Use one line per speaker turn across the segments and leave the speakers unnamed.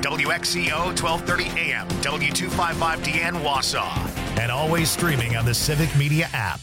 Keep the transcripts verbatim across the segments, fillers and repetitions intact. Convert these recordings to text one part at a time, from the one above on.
W X C O twelve thirty A M, W two fifty-five D N Wausau, and always streaming on the Civic Media app.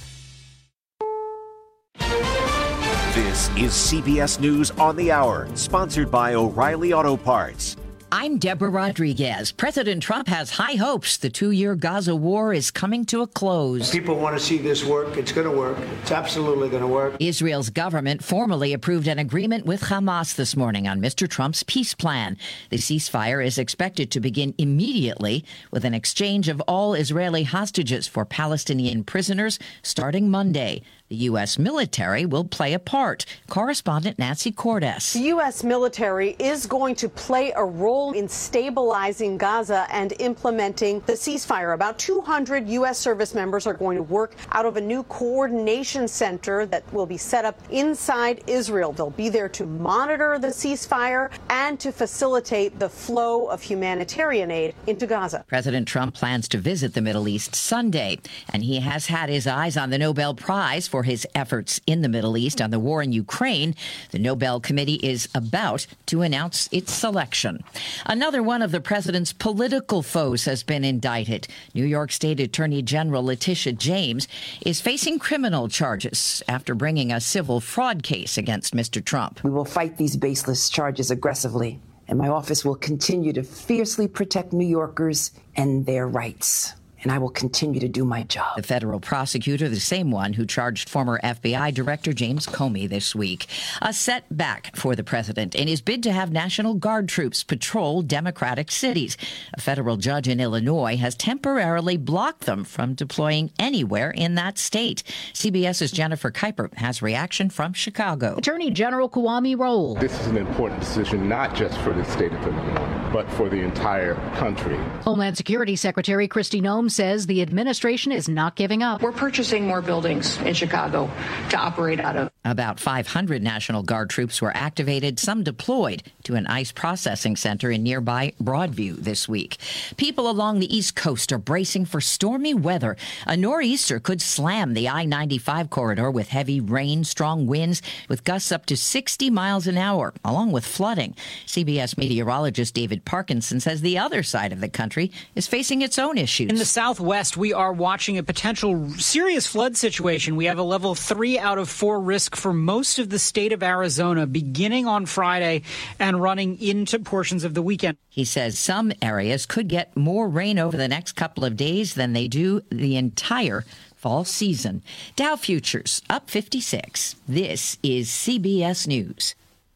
This is C B S News on the Hour, sponsored by O'Reilly Auto Parts.
I'm Deborah Rodriguez. President Trump has high hopes the two-year Gaza war is coming to a close.
People want to see this work. It's going to work. It's absolutely going to work.
Israel's government formally approved an agreement with Hamas this morning on Mister Trump's peace plan. The ceasefire is expected to begin immediately with an exchange of all Israeli hostages for Palestinian prisoners starting Monday. The U S military will play a part. Correspondent Nancy Cordes.
The U S military is going to play a role in stabilizing Gaza and implementing the ceasefire. About two hundred U S service members are going to work out of a new coordination center that will be set up inside Israel. They'll be there to monitor the ceasefire and to facilitate the flow of humanitarian aid into Gaza.
President Trump plans to visit the Middle East Sunday, and he has had his eyes on the Nobel Prize for his efforts in the Middle East on the war in Ukraine. The Nobel Committee is about to announce its selection. Another one of the president's political foes has been indicted. New York State Attorney General Letitia James is facing criminal charges after bringing a civil fraud case against Mister Trump.
We will fight these baseless charges aggressively, and my office will continue to fiercely protect New Yorkers and their rights. And I will continue to do my job.
The federal prosecutor, the same one who charged former F B I Director James Comey this week. A setback for the president in his bid to have National Guard troops patrol Democratic cities. A federal judge in Illinois has temporarily blocked them from deploying anywhere in that state. CBS's Jennifer Kuiper has reaction from Chicago.
Attorney General Kwame Roll.
This is an important decision not just for the state of Illinois, but for the entire country.
Homeland Security Secretary Kristi Noem says the administration is not giving up.
We're purchasing more buildings in Chicago to operate out of.
About five hundred National Guard troops were activated, some deployed to an ICE processing center in nearby Broadview this week. People along the East Coast are bracing for stormy weather. A nor'easter could slam the I ninety-five corridor with heavy rain, strong winds, with gusts up to sixty miles an hour, along with flooding. C B S meteorologist David Parkinson says the other side of the country is facing its own issues.
In the southwest, we are watching a potential serious flood situation. We have a level three out of four risk for most of the state of Arizona beginning on Friday and running into portions of the weekend.
He says some areas could get more rain over the next couple of days than they do the entire fall season. Dow futures up fifty-six. This is C B S News.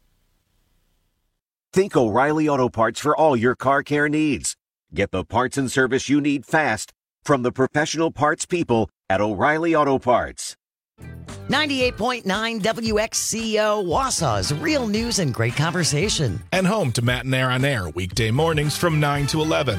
Think O'Reilly Auto Parts for all your car care needs. Get the parts and service you need fast from the professional parts people at O'Reilly Auto Parts.
ninety-eight point nine W X C O Wausau's real news and great conversation.
And home to Matt and Air on Air, weekday mornings from nine to eleven.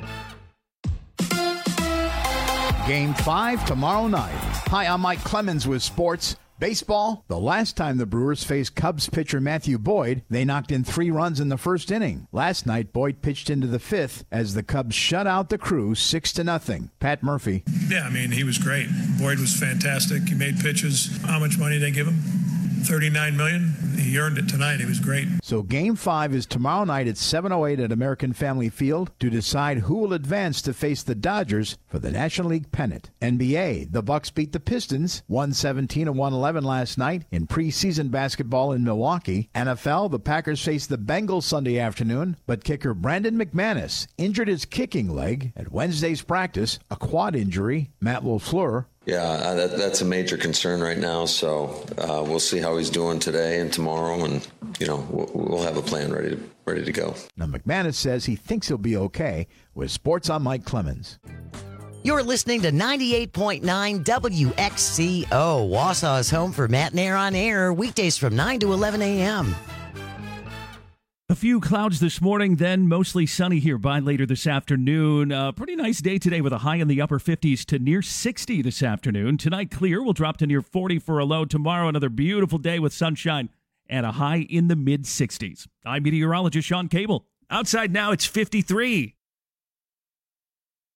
Game five tomorrow night. Hi, I'm Mike Clemens with sports. Baseball, the last time the Brewers faced Cubs pitcher Matthew Boyd, they knocked in three runs in the first inning. Last night, Boyd pitched into the fifth as the Cubs shut out the Crew six to nothing. Pat Murphy.
Yeah, I mean, he was great. Boyd was fantastic. He made pitches. How much money did they give him? thirty-nine million dollars. He earned it tonight. He was great.
So game five is tomorrow night at seven oh eight at American Family Field to decide who will advance to face the Dodgers for the National League pennant. N B A, the Bucks beat the Pistons one seventeen to one eleven last night in preseason basketball in Milwaukee. N F L, the Packers face the Bengals Sunday afternoon, but kicker Brandon McManus injured his kicking leg at Wednesday's practice, a quad injury. Matt LaFleur.
Yeah, uh, that, that's a major concern right now. So uh, we'll see how he's doing today and tomorrow, and you know we'll, we'll have a plan ready to ready to go.
Now McManus says he thinks he'll be okay. With Sports, I'm Mike Clemens.
You're listening to ninety-eight point nine W X C O Wausau's home for Matt and Air on Air, weekdays from nine to eleven a.m.
A few clouds this morning, then mostly sunny here by later this afternoon. A pretty nice day today with a high in the upper fifties to near sixty this afternoon. Tonight, clear. We'll drop to near forty for a low. Tomorrow, another beautiful day with sunshine and a high in the mid-sixties. I'm meteorologist Sean Cable. Outside now, it's fifty-three.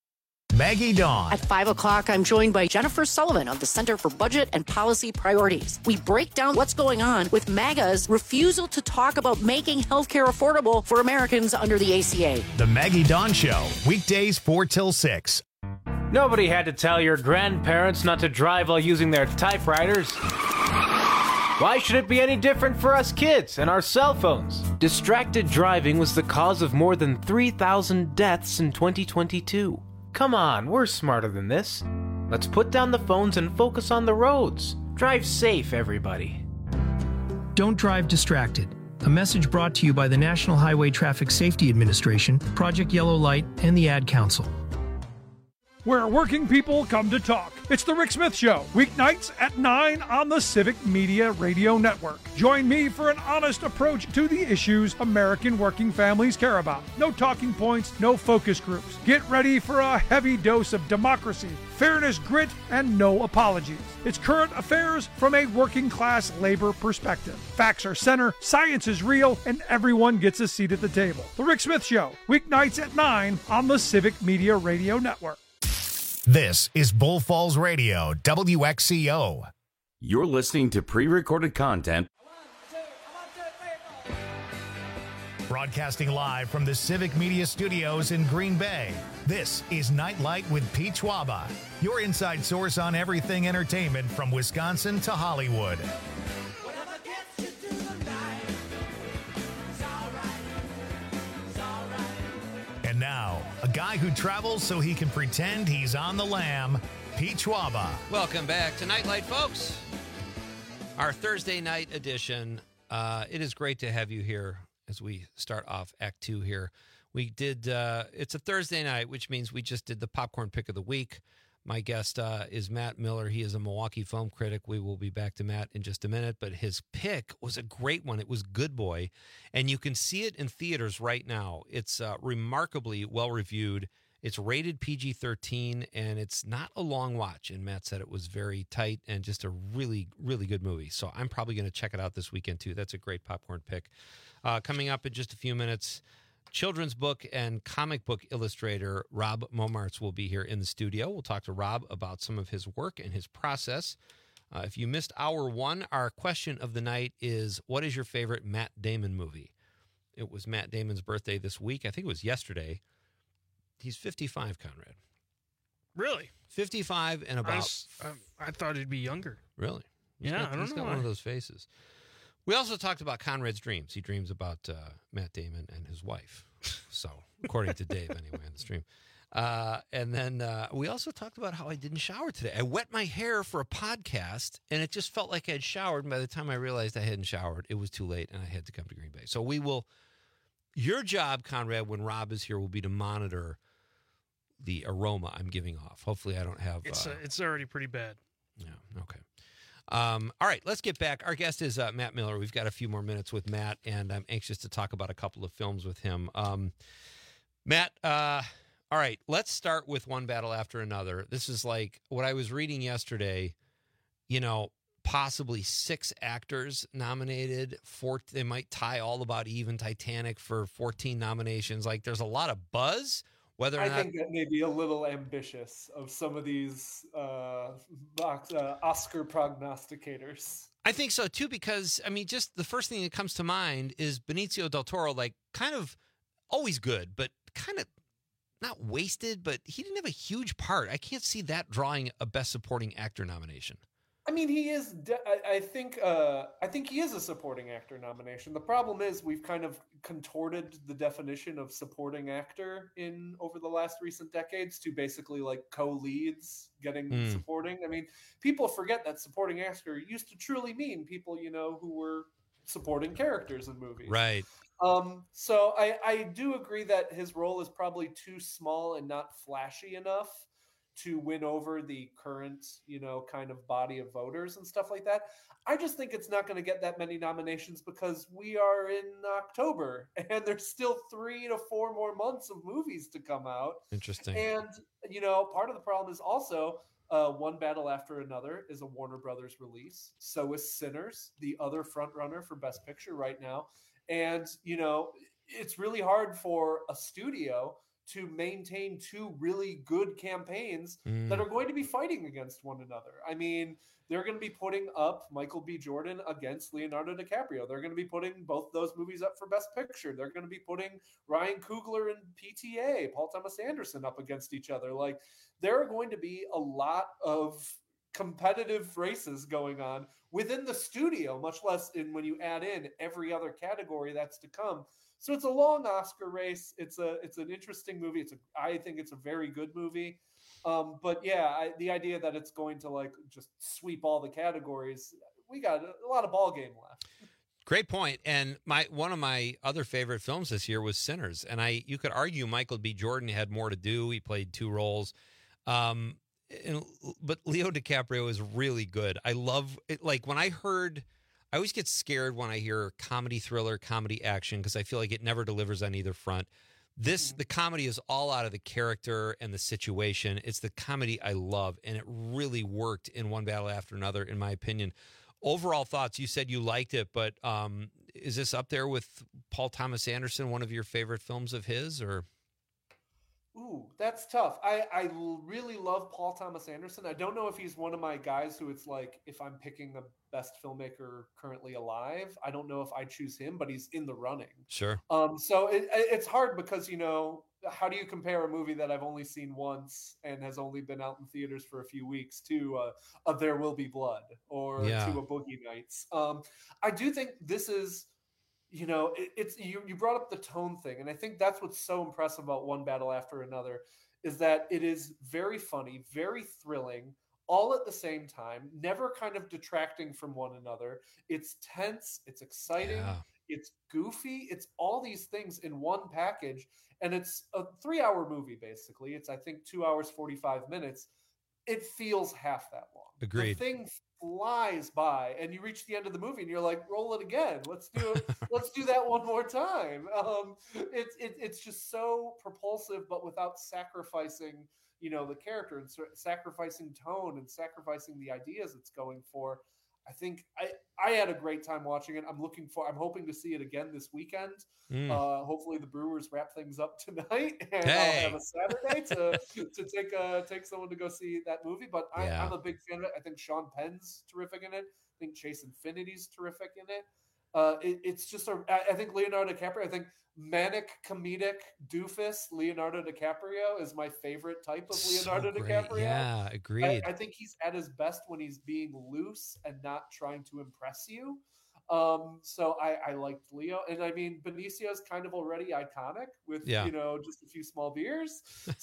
Maggie Dawn.
At five o'clock, I'm joined by Jennifer Sullivan of the Center for Budget and Policy Priorities. We break down what's going on with MAGA's refusal to talk about making healthcare affordable for Americans under the A C A.
The Maggie Dawn Show, weekdays four till six.
Nobody had to tell your grandparents not to drive while using their typewriters. Why should it be any different for us kids and our cell phones? Distracted driving was the cause of more than three thousand deaths in twenty twenty-two. Come on, we're smarter than this. Let's put down the phones and focus on the roads. Drive safe, everybody.
Don't drive distracted. A message brought to you by the National Highway Traffic Safety Administration, Project Yellow Light, and the Ad Council.
Where working people come to talk. It's the Rick Smith Show, weeknights at nine on the Civic Media Radio Network. Join me for an honest approach to the issues American working families care about. No talking points, no focus groups. Get ready for a heavy dose of democracy, fairness, grit, and no apologies. It's current affairs from a working class labor perspective. Facts are center, science is real, and everyone gets a seat at the table. The Rick Smith Show, weeknights at nine on the Civic Media Radio Network.
This is Bull Falls Radio, W X C O.
You're listening to pre-recorded content.
Broadcasting live from the Civic Media Studios in Green Bay, this is Nightlight with Pete Schwaba, your inside source on everything entertainment from Wisconsin to Hollywood. And now, a guy who travels so he can pretend he's on the lam, Pete Schwaba.
Welcome back to Nightlight, folks. Our Thursday night edition. Uh, it is great to have you here as we start off Act Two here. We did, uh, it's a Thursday night, which means we just did the popcorn pick of the week. My guest uh, is Matt Miller. He is a Milwaukee film critic. We will be back to Matt in just a minute, but his pick was a great one. It was Good Boy, and you can see it in theaters right now. It's uh, remarkably well-reviewed. It's rated P G thirteen, and it's not a long watch, and Matt said it was very tight and just a really, really good movie. So I'm probably going to check it out this weekend, too. That's a great popcorn pick. Uh, coming up in just a few minutes, children's book and comic book illustrator Rob Momartz will be here in the studio. We'll talk to Rob about some of his work and his process. Uh, if you missed hour one, our question of the night is, what is your favorite Matt Damon movie? It was Matt Damon's birthday this week. I think it was yesterday. He's fifty-five, Conrad.
Really?
fifty-five and about...
I, was, I, I thought he'd be younger.
Really? He's
yeah,
got,
I don't
he's
know
got
why.
one of those faces. We also talked about Conrad's dreams. He dreams about uh, Matt Damon and his wife. So, according to Dave, anyway, on the stream. Uh, and then uh, we also talked about how I didn't shower today. I wet my hair for a podcast, and it just felt like I had showered. And by the time I realized I hadn't showered, it was too late, and I had to come to Green Bay. So we will... Your job, Conrad, when Rob is here, will be to monitor the aroma I'm giving off. Hopefully I don't have...
It's,
uh,
uh, it's already pretty bad.
Yeah, okay. Um, all right, let's get back. Our guest is uh, Matt Miller. We've got a few more minutes with Matt, and I'm anxious to talk about a couple of films with him. Um, Matt, uh, all right, let's start with One Battle After Another. This is like what I was reading yesterday, you know, possibly six actors nominated. Four, they might tie All About Eve, Titanic for fourteen nominations. Like, there's a lot of buzz. Whether or
I
not,
think that may be a little ambitious of some of these uh, box, uh, Oscar prognosticators.
I think so too, because I mean, just the first thing that comes to mind is Benicio del Toro, like kind of always good, but kind of not wasted, but he didn't have a huge part. I can't see that drawing a Best Supporting Actor nomination.
I mean, he is. De- I, I think. Uh, I think he is a supporting actor nomination. The problem is we've kind of contorted the definition of supporting actor in over the last recent decades to basically like co-leads getting
Mm.
supporting. I mean, people forget that supporting actor used to truly mean people, you know, who were supporting characters in movies.
Right.
Um, so I, I do agree that his role is probably too small and not flashy enough to win over the current, you know, kind of body of voters and stuff like that. I just think it's not going to get that many nominations because we are in October and there's still three to four more months of movies to come out.
Interesting.
And, you know, part of the problem is also uh, One Battle After Another is a Warner Brothers release. So is Sinners, the other front runner for Best Picture right now. And, you know, it's really hard for a studio to maintain two really good campaigns
Mm.
that are going to be fighting against one another. I mean, they're going to be putting up Michael B. Jordan against Leonardo DiCaprio. They're going to be putting both those movies up for Best Picture. They're going to be putting Ryan Coogler and P T A, Paul Thomas Anderson, up against each other. Like, there are going to be a lot of competitive races going on within the studio, much less in when you add in every other category that's to come. So it's a long Oscar race. It's a it's an interesting movie. It's a I think it's a very good movie. Um, but yeah, I, the idea that it's going to like just sweep all the categories, we got a lot of ball game left.
Great point. And my one of my other favorite films this year was Sinners. And I you could argue Michael B. Jordan had more to do. He played two roles. Um, and, but Leo DiCaprio is really good. I love it. Like when I heard, I always get scared when I hear comedy thriller, comedy action, because I feel like it never delivers on either front. This, the comedy is all out of the character and the situation. It's the comedy I love, and it really worked in One Battle After Another, in my opinion. Overall thoughts, you said you liked it, but um, is this up there with Paul Thomas Anderson, one of your favorite films of his, or?
Ooh, that's tough. I, I l- really love Paul Thomas Anderson. I don't know if he's one of my guys who it's like, if I'm picking the best filmmaker currently alive, I don't know if I choose him, but he's in the running.
Sure.
Um, so it, it's hard because, you know, how do you compare a movie that I've only seen once and has only been out in theaters for a few weeks to uh, a There Will Be Blood or
Yeah.
to a Boogie Nights? Um, I do think this is, you know, it, it's you, you brought up the tone thing, and I think that's what's so impressive about One Battle After Another is that it is very funny, very thrilling, all at the same time, never kind of detracting from one another. It's tense, it's exciting,
Yeah.
it's goofy, it's all these things in one package, and it's a three-hour movie basically. It's I think two hours forty-five minutes. It feels half that long.
Agreed.
The thing flies by, and you reach the end of the movie, and you're like, "Roll it again. Let's do it. Let's do that one more time." Um, it's it, it's just so propulsive, but without sacrificing, you know, the character and sa- sacrificing tone and sacrificing the ideas it's going for. I think I, I had a great time watching it. I'm looking for. I'm hoping to see it again this weekend.
Mm.
Uh, hopefully, the Brewers wrap things up tonight, and
Hey.
I'll have a Saturday to to take uh take someone to go see that movie. But I,
Yeah.
I'm a big fan of it. I think Sean Penn's terrific in it. I think Chase Infinity's terrific in it. Uh, it it's just a. I I think Leonardo DiCaprio. I think manic comedic doofus Leonardo DiCaprio is my favorite type of
So
Leonardo
great.
DiCaprio.
Yeah, agreed.
I, I think he's at his best when he's being loose and not trying to impress you. Um, so I, I liked Leo, and I mean Benicio's kind of already iconic with
Yeah.
you know just a few small beers.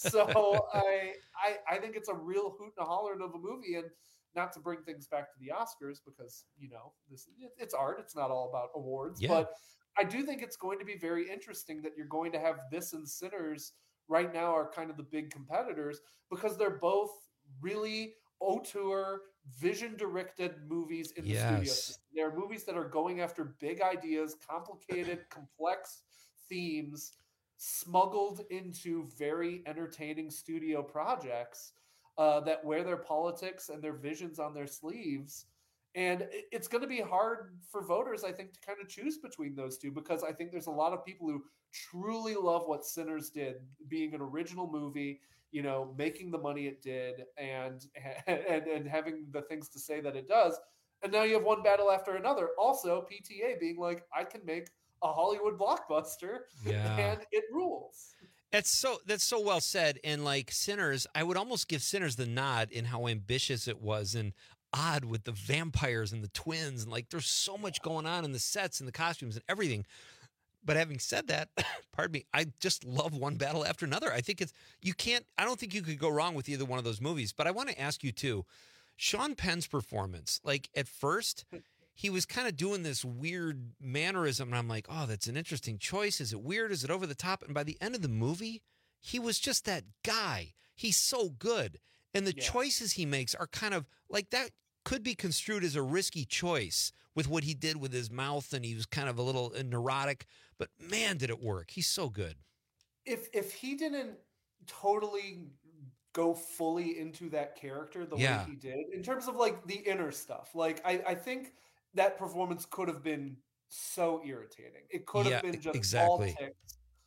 So I, I I think it's a real hoot and a hollering of a movie, and not to bring things back to the Oscars because you know this it, it's art. It's not all about awards,
Yeah.
but I do think it's going to be very interesting that you're going to have this and Sinners right now are kind of the big competitors because they're both really auteur, vision directed movies in the studio.
Yes.
They're movies that are going after big ideas, complicated, complex themes, smuggled into very entertaining studio projects uh, that wear their politics and their visions on their sleeves. And it- it's going to be hard for voters, I think, to kind of choose between those two because I think there's a lot of people who truly love what Sinners did, being an original movie, you know, making the money it did, and and and having the things to say that it does. And now you have One Battle After Another. Also, P T A being like, I can make a Hollywood blockbuster,
Yeah.
and it rules.
That's so that's so well said. And like Sinners, I would almost give Sinners the nod in how ambitious it was and odd with the vampires and the twins, and like there's so much going on in the sets and the costumes and everything. But having said that, pardon me, I just love One Battle After Another. I think it's you can't I don't think you could go wrong with either one of those movies. But I want to ask you too, Sean Penn's performance, like at first he was kind of doing this weird mannerism, and I'm like, oh, that's an interesting choice. Is it weird? Is it over the top? And by the end of the movie, he was just that guy. He's so good. And the
Yeah.
choices he makes are kind of like that could be construed as a risky choice with what he did with his mouth, and he was kind of a little neurotic. But man, did it work. He's so good.
If if he didn't totally go fully into that character the
Yeah.
way he did, in terms of like the inner stuff, like I, I think that performance could have been so irritating. It could
Yeah,
have been just
exactly.
all ticks.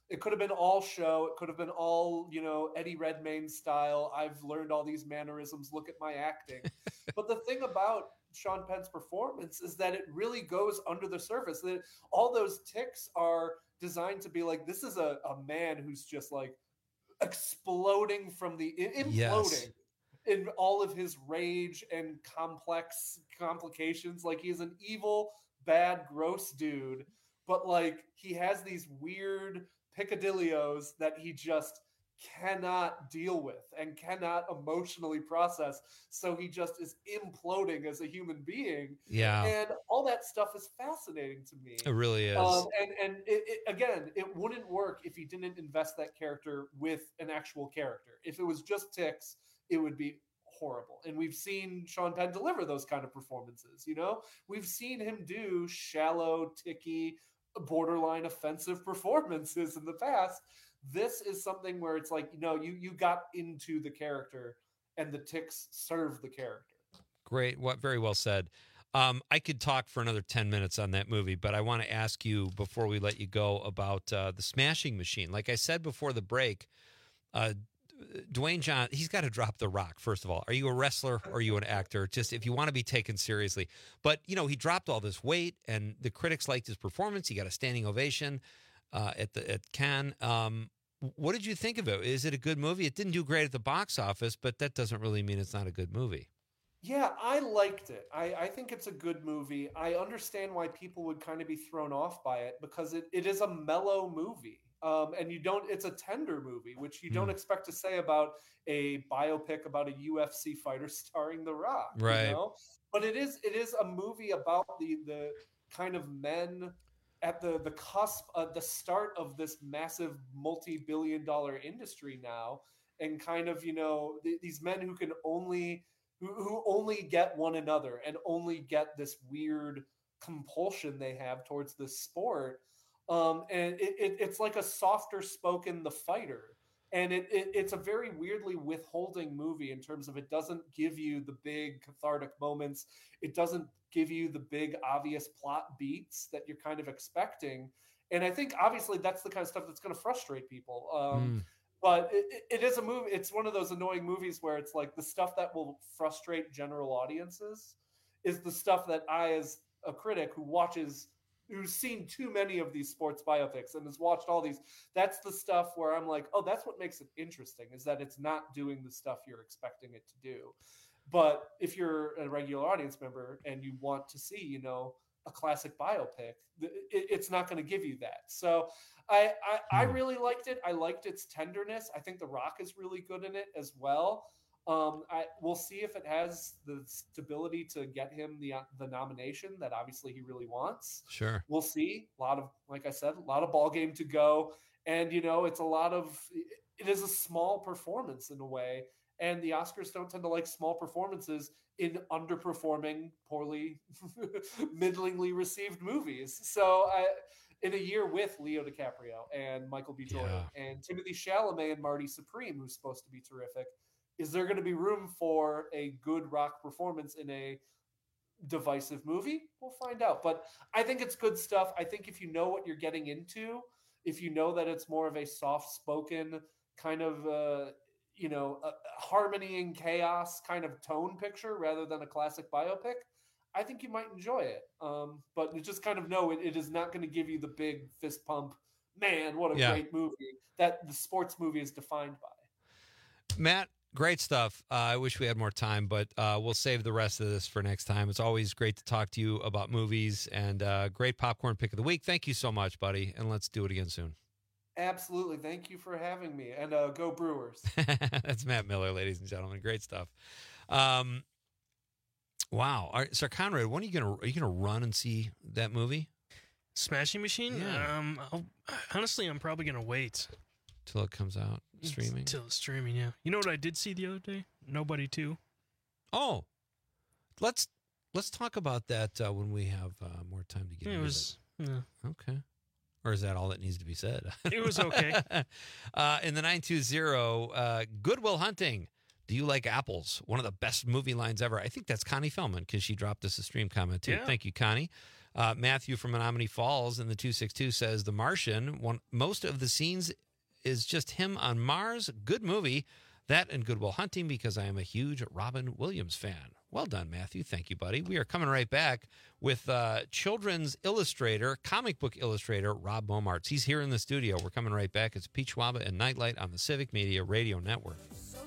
It could have been all show. It could have been all, you know, Eddie Redmayne style. I've learned all these mannerisms. Look at my acting. But the thing about Sean Penn's performance is that it really goes under the surface. That all those tics are designed to be like, this is a, a man who's just like exploding from the imploding yes. in all of his rage and complex complications. Like he's an evil, bad, gross dude, but like he has these weird picadillos that he just cannot deal with and cannot emotionally process. So he just is imploding as a human being.
Yeah.
And all that stuff is fascinating to me.
It really is.
Um, and and it, it, again, it wouldn't work if he didn't invest that character with an actual character. If it was just tics, it would be horrible. And we've seen Sean Penn deliver those kind of performances, you know? We've seen him do shallow, ticky, borderline offensive performances in the past. This is something where it's like, you know, you you got into the character and the tics serve the character.
Great. What very well said. Um, I could talk for another ten minutes on that movie, but I want to ask you before we let you go about uh, the Smashing Machine. Like I said before the break, uh, Dwayne John, he's got to drop the rock, first of all. Are you a wrestler or are you an actor? Just if you want to be taken seriously. But, you know, he dropped all this weight and the critics liked his performance. He got a standing ovation uh, at the at Cannes. Um, what did you think of it? Is it a good movie? It didn't do great at the box office, but that doesn't really mean it's not a good movie.
Yeah, I liked it. I, I think it's a good movie. I understand why people would kind of be thrown off by it because it, it is a mellow movie. Um, and you don't, it's a tender movie, which you don't mm. expect to say about a biopic about a U F C fighter starring The Rock.
Right.
You know? But it is, it is a movie about the, the kind of men at the, the cusp, of the start of this massive multi-billion dollar industry now. And kind of, you know, th- these men who can only, who, who only get one another and only get this weird compulsion they have towards this sport. Um, and it, it, it's like a softer spoken The Fighter. And it, it it's a very weirdly withholding movie in terms of it doesn't give you the big cathartic moments. It doesn't give you the big obvious plot beats that you're kind of expecting. And I think obviously that's the kind of stuff that's going to frustrate people. Um, mm. But it, it is a movie. It's one of those annoying movies where it's like the stuff that will frustrate general audiences is the stuff that I, as a critic who watches who's seen too many of these sports biopics and has watched all these, that's the stuff where I'm like, oh, that's what makes it interesting, is that it's not doing the stuff you're expecting it to do. But if you're a regular audience member and you want to see, you know, a classic biopic, it, it's not going to give you that. So I, I, I really liked it. I liked its tenderness. I think The Rock is really good in it as well. Um, I we'll see if it has the stability to get him the the nomination that obviously he really wants.
Sure,
we'll see. A lot of, like I said, a lot of ball game to go, and you know, it's a lot of. It is a small performance in a way, and the Oscars don't tend to like small performances in underperforming, poorly, middlingly received movies. So I. In a year with Leo DiCaprio and Michael B. Jordan yeah. and Timothée Chalamet and Marty Supreme, who's supposed to be terrific. Is there going to be room for a good Rock performance in a divisive movie? We'll find out. But I think it's good stuff. I think if you know what you're getting into, if you know that it's more of a soft-spoken kind of, uh, you know, a harmony and chaos kind of tone picture rather than a classic biopic, I think you might enjoy it. Um, but you just kind of know it, it is not going to give you the big fist pump, man, what a yeah. great movie that the sports movie is defined by.
Matt, great stuff. Uh, I wish we had more time, but uh, we'll save the rest of this for next time. It's always great to talk to you about movies, and uh, great popcorn pick of the week. Thank you so much, buddy, and let's do it again soon.
Absolutely. Thank you for having me, and uh, go Brewers.
That's Matt Miller, ladies and gentlemen. Great stuff. Um, wow. All right, so Conrad, when are you gonna are you gonna run and see that movie?
Smashing Machine?
Yeah.
Um, I'll, honestly, I'm probably gonna wait
till it comes out streaming.
Till it's streaming, yeah. You know what I did see the other day? Nobody two.
Oh, let's let's talk about that uh, when we have uh, more time to get.
It
into
was
it.
Yeah.
Okay. Or is that all that needs to be said?
It was okay.
uh, in the nine two zero, uh, Good Will Hunting. Do you like apples? One of the best movie lines ever. I think that's Connie Feldman because she dropped us a stream comment too.
Yeah.
Thank you, Connie. Uh, Matthew from Menominee Falls in the two six two says, The Martian, one, most of the scenes is just him on Mars. Good movie. That and Good Will Hunting, because I am a huge Robin Williams fan. Well done, Matthew. Thank you, buddy. We are coming right back with uh, children's illustrator, comic book illustrator, Rob Momartz. He's here in the studio. We're coming right back. It's Pete Schwaba and Nightlight on the Civic Media Radio Network.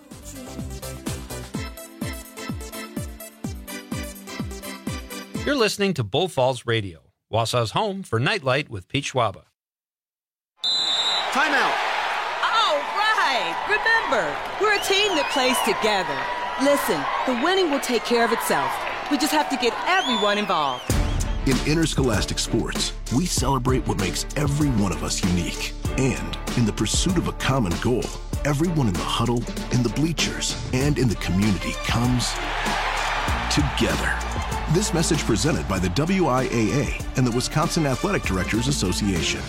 You're listening to Bull Falls Radio, Wausau's home for Nightlight with Pete Schwaba.
Timeout. Remember, we're a team that plays together. Listen, the winning will take care of itself. We just have to get everyone involved.
In interscholastic sports, we celebrate what makes every one of us unique. And in the pursuit of a common goal, everyone in the huddle, in the bleachers, and in the community comes together. This message presented by the W I A A and the Wisconsin Athletic Directors Association.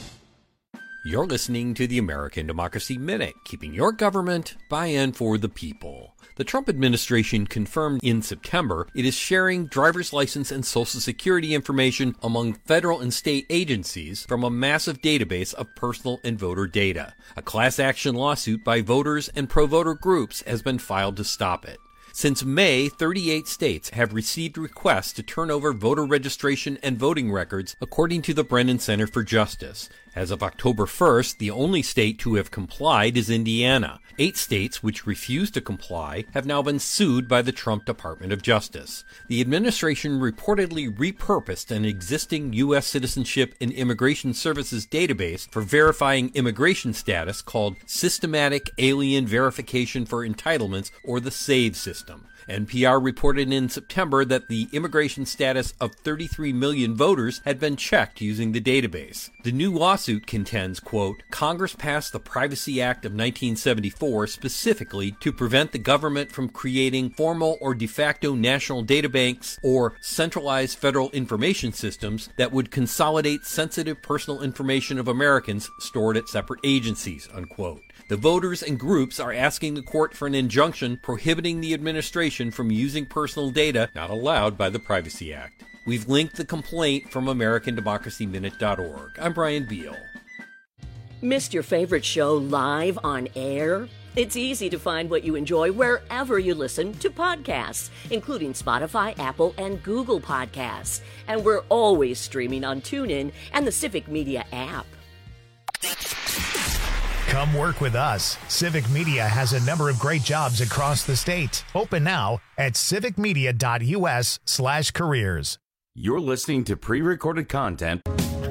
You're listening to the American Democracy Minute, keeping your government by and for the people. The Trump administration confirmed in September it is sharing driver's license and Social Security information among federal and state agencies from a massive database of personal and voter data. A class action lawsuit by voters and pro-voter groups has been filed to stop it. Since May, thirty-eight states have received requests to turn over voter registration and voting records, according to the Brennan Center for Justice. As of October first, the only state to have complied is Indiana. Eight states which refuse to comply have now been sued by the Trump Department of Justice. The administration reportedly repurposed an existing U S Citizenship and Immigration Services database for verifying immigration status called Systematic Alien Verification for Entitlements, or the SAVE system. N P R reported in September that the immigration status of thirty-three million voters had been checked using the database. The new lawsuit contends, quote, Congress passed the Privacy Act of nineteen seventy-four specifically to prevent the government from creating formal or de facto national databanks or centralized federal information systems that would consolidate sensitive personal information of Americans stored at separate agencies, unquote. The voters and groups are asking the court for an injunction prohibiting the administration from using personal data not allowed by the Privacy Act. We've linked the complaint from American Democracy Minute dot org. I'm Brian Beal.
Missed your favorite show live on air? It's easy to find what you enjoy wherever you listen to podcasts, including Spotify, Apple, and Google Podcasts. And we're always streaming on TuneIn and the Civic Media app.
Come work with us. Civic Media has a number of great jobs across the state. Open now at civic media dot u s slash careers.
You're listening to pre-recorded content.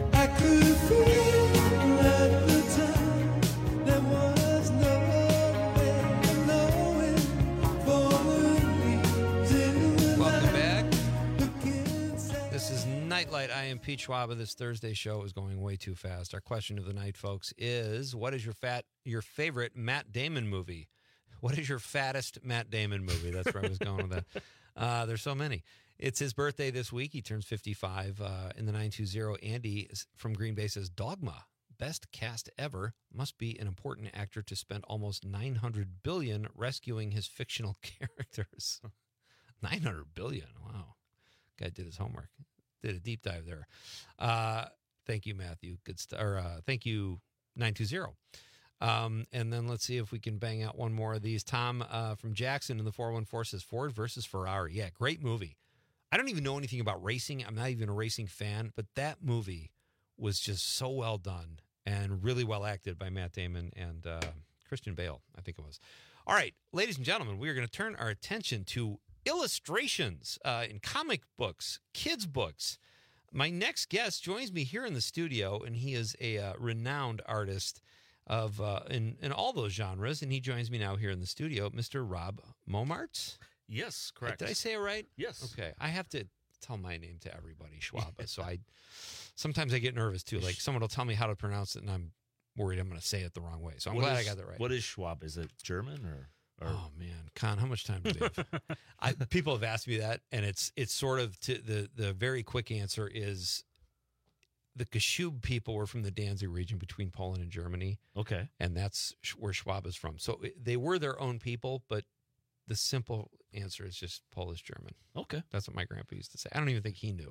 Nightlight, I am Pete Schwaba. This Thursday show is going way too fast. Our question of the night, folks, is what is your fat, your favorite Matt Damon movie? What is your fattest Matt Damon movie? That's where I was going with that. Uh, there's so many. It's his birthday this week. He turns fifty-five uh, in the nine two zero. Andy from Green Bay says, Dogma, best cast ever. Must be an important actor to spend almost nine hundred billion dollars rescuing his fictional characters. nine hundred billion dollars. Wow. Guy did his homework. Did a deep dive there. Uh, thank you, Matthew. Good stuff. Or uh, thank you, nine two zero. Um, and then let's see if we can bang out one more of these. Tom uh, from Jackson in the four one four says Ford versus Ferrari. Yeah, great movie. I don't even know anything about racing. I'm not even a racing fan, but that movie was just so well done and really well acted by Matt Damon and uh, Christian Bale, I think it was. All right, ladies and gentlemen, we are going to turn our attention to illustrations uh, in comic books, kids' books. My next guest joins me here in the studio, and he is a uh, renowned artist of uh, in, in all those genres, and he joins me now here in the studio, Mister Rob Momartz.
Yes, correct.
Did I say it right?
Yes.
Okay. I have to tell my name to everybody, Schwaba, so I sometimes I get nervous, too. Like, someone will tell me how to pronounce it, and I'm worried I'm going to say it the wrong way, so I'm
what
glad
is,
I got that right.
What is Schwab? Is it German or... Or...
Oh man, Con, how much time do we have? I, people have asked me that, and it's it's sort of to, the the very quick answer is the Kashub people were from the Danzig region between Poland and Germany.
Okay,
and that's where Schwab is from. So it, they were their own people, but the simple answer is just Polish German.
Okay,
that's what my grandpa used to say. I don't even think he knew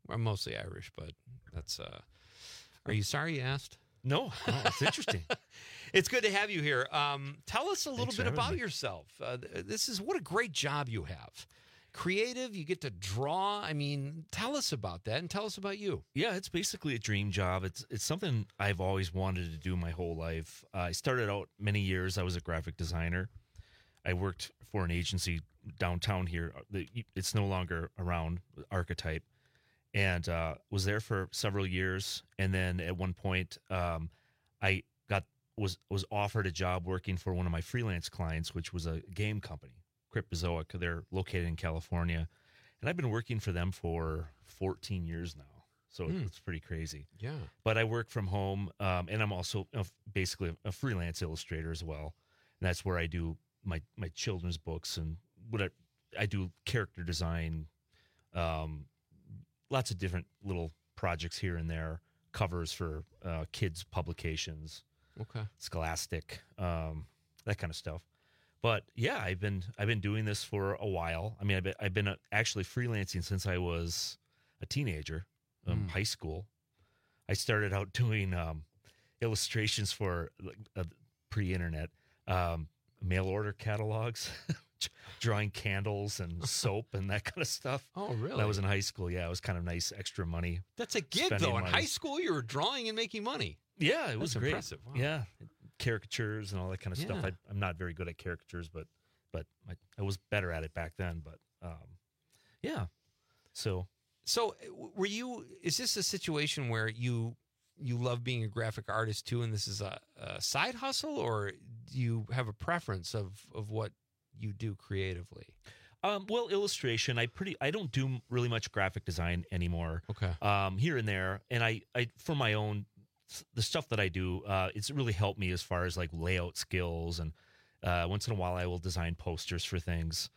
I'm mostly Irish, but that's. Uh, are you sorry you asked?
No, no it's interesting.
It's good to have you here. Um, tell us a little
Thanks
bit
for having
about
me.
yourself. Uh, this is what a great job you have. Creative, you get to draw. I mean, tell us about that and tell us about you.
Yeah, it's basically a dream job. It's it's something I've always wanted to do my whole life. Uh, I started out many years. I was a graphic designer. I worked for an agency downtown here. It's no longer around, Archetype, and uh, was there for several years. And then at one point, um, I got was was offered a job working for one of my freelance clients, which was a game company. Cryptozoic. They're located in California, and I've been working for them for fourteen years now. So
Mm.
it's pretty crazy.
Yeah.
But I work from home, um, and I'm also a, basically a freelance illustrator as well. And that's where I do my my children's books and what I, I do character design, um, lots of different little projects here and there, covers for uh, kids publications,
Okay.
Scholastic, um, that kind of stuff. But yeah, I've been I've been doing this for a while. I mean, I've been, I've been uh, actually freelancing since I was a teenager, um,
Mm.
high school. I started out doing um, illustrations for like, uh, pre-internet um, mail order catalogs, drawing candles and soap and that kind of stuff.
Oh, really?
When I was in high school. Yeah, it was kind of nice extra money.
That's a gig,
spending
though. In
money.
high school, you were drawing and making money.
Yeah, it was
That's
great.
impressive. Wow.
Yeah, caricatures and all that kind of stuff.
Yeah.
I, I'm not very good at caricatures, but but I, I was better at it back then. But um, yeah, so
So, uh, were you? Is this a situation where you you love being a graphic artist too, and this is a, a side hustle, or do you have a preference of of what you do creatively?
Um, well, illustration. I pretty. I don't do really much graphic design anymore.
Okay.
Um, here and there, and I, I for my own, the stuff that I do, uh, it's really helped me as far as like layout skills, and uh, once in a while I will design posters for things,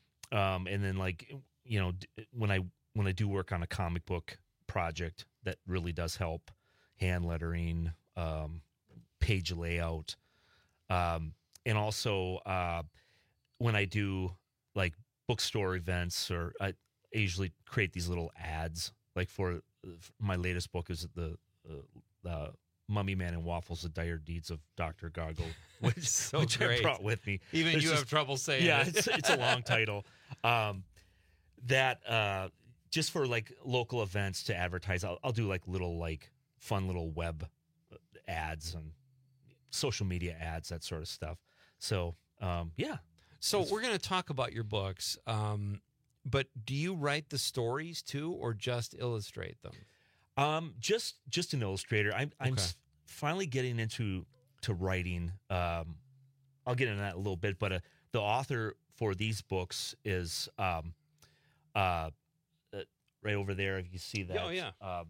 um, and then like you know d- when I when I do work on a comic book project, that really does help. Hand lettering, um, page layout, um, and also uh, when I do like bookstore events, or I usually create these little ads. Like for, for my latest book is the uh, uh, Mummy Man and Waffles: The Dire Deeds of Doctor Goggle, which,
So
which I
great.
brought with me.
Even
There's
you
just-
have trouble saying
yeah,
it.
it's, it's a long title. Um, that uh, just for like local events to advertise, I'll, I'll do like little like fun little web ads and social media ads, that sort of stuff. So um, yeah.
So we're going to talk about your books, um, but do you write the stories too, or just illustrate them?
Um, just just an illustrator. I'm I'm
Okay.
s- finally getting into to writing. Um, I'll get into that in a little bit, but uh, the author for these books is um, uh, uh, right over there. If you see that,
Oh, yeah.
Um,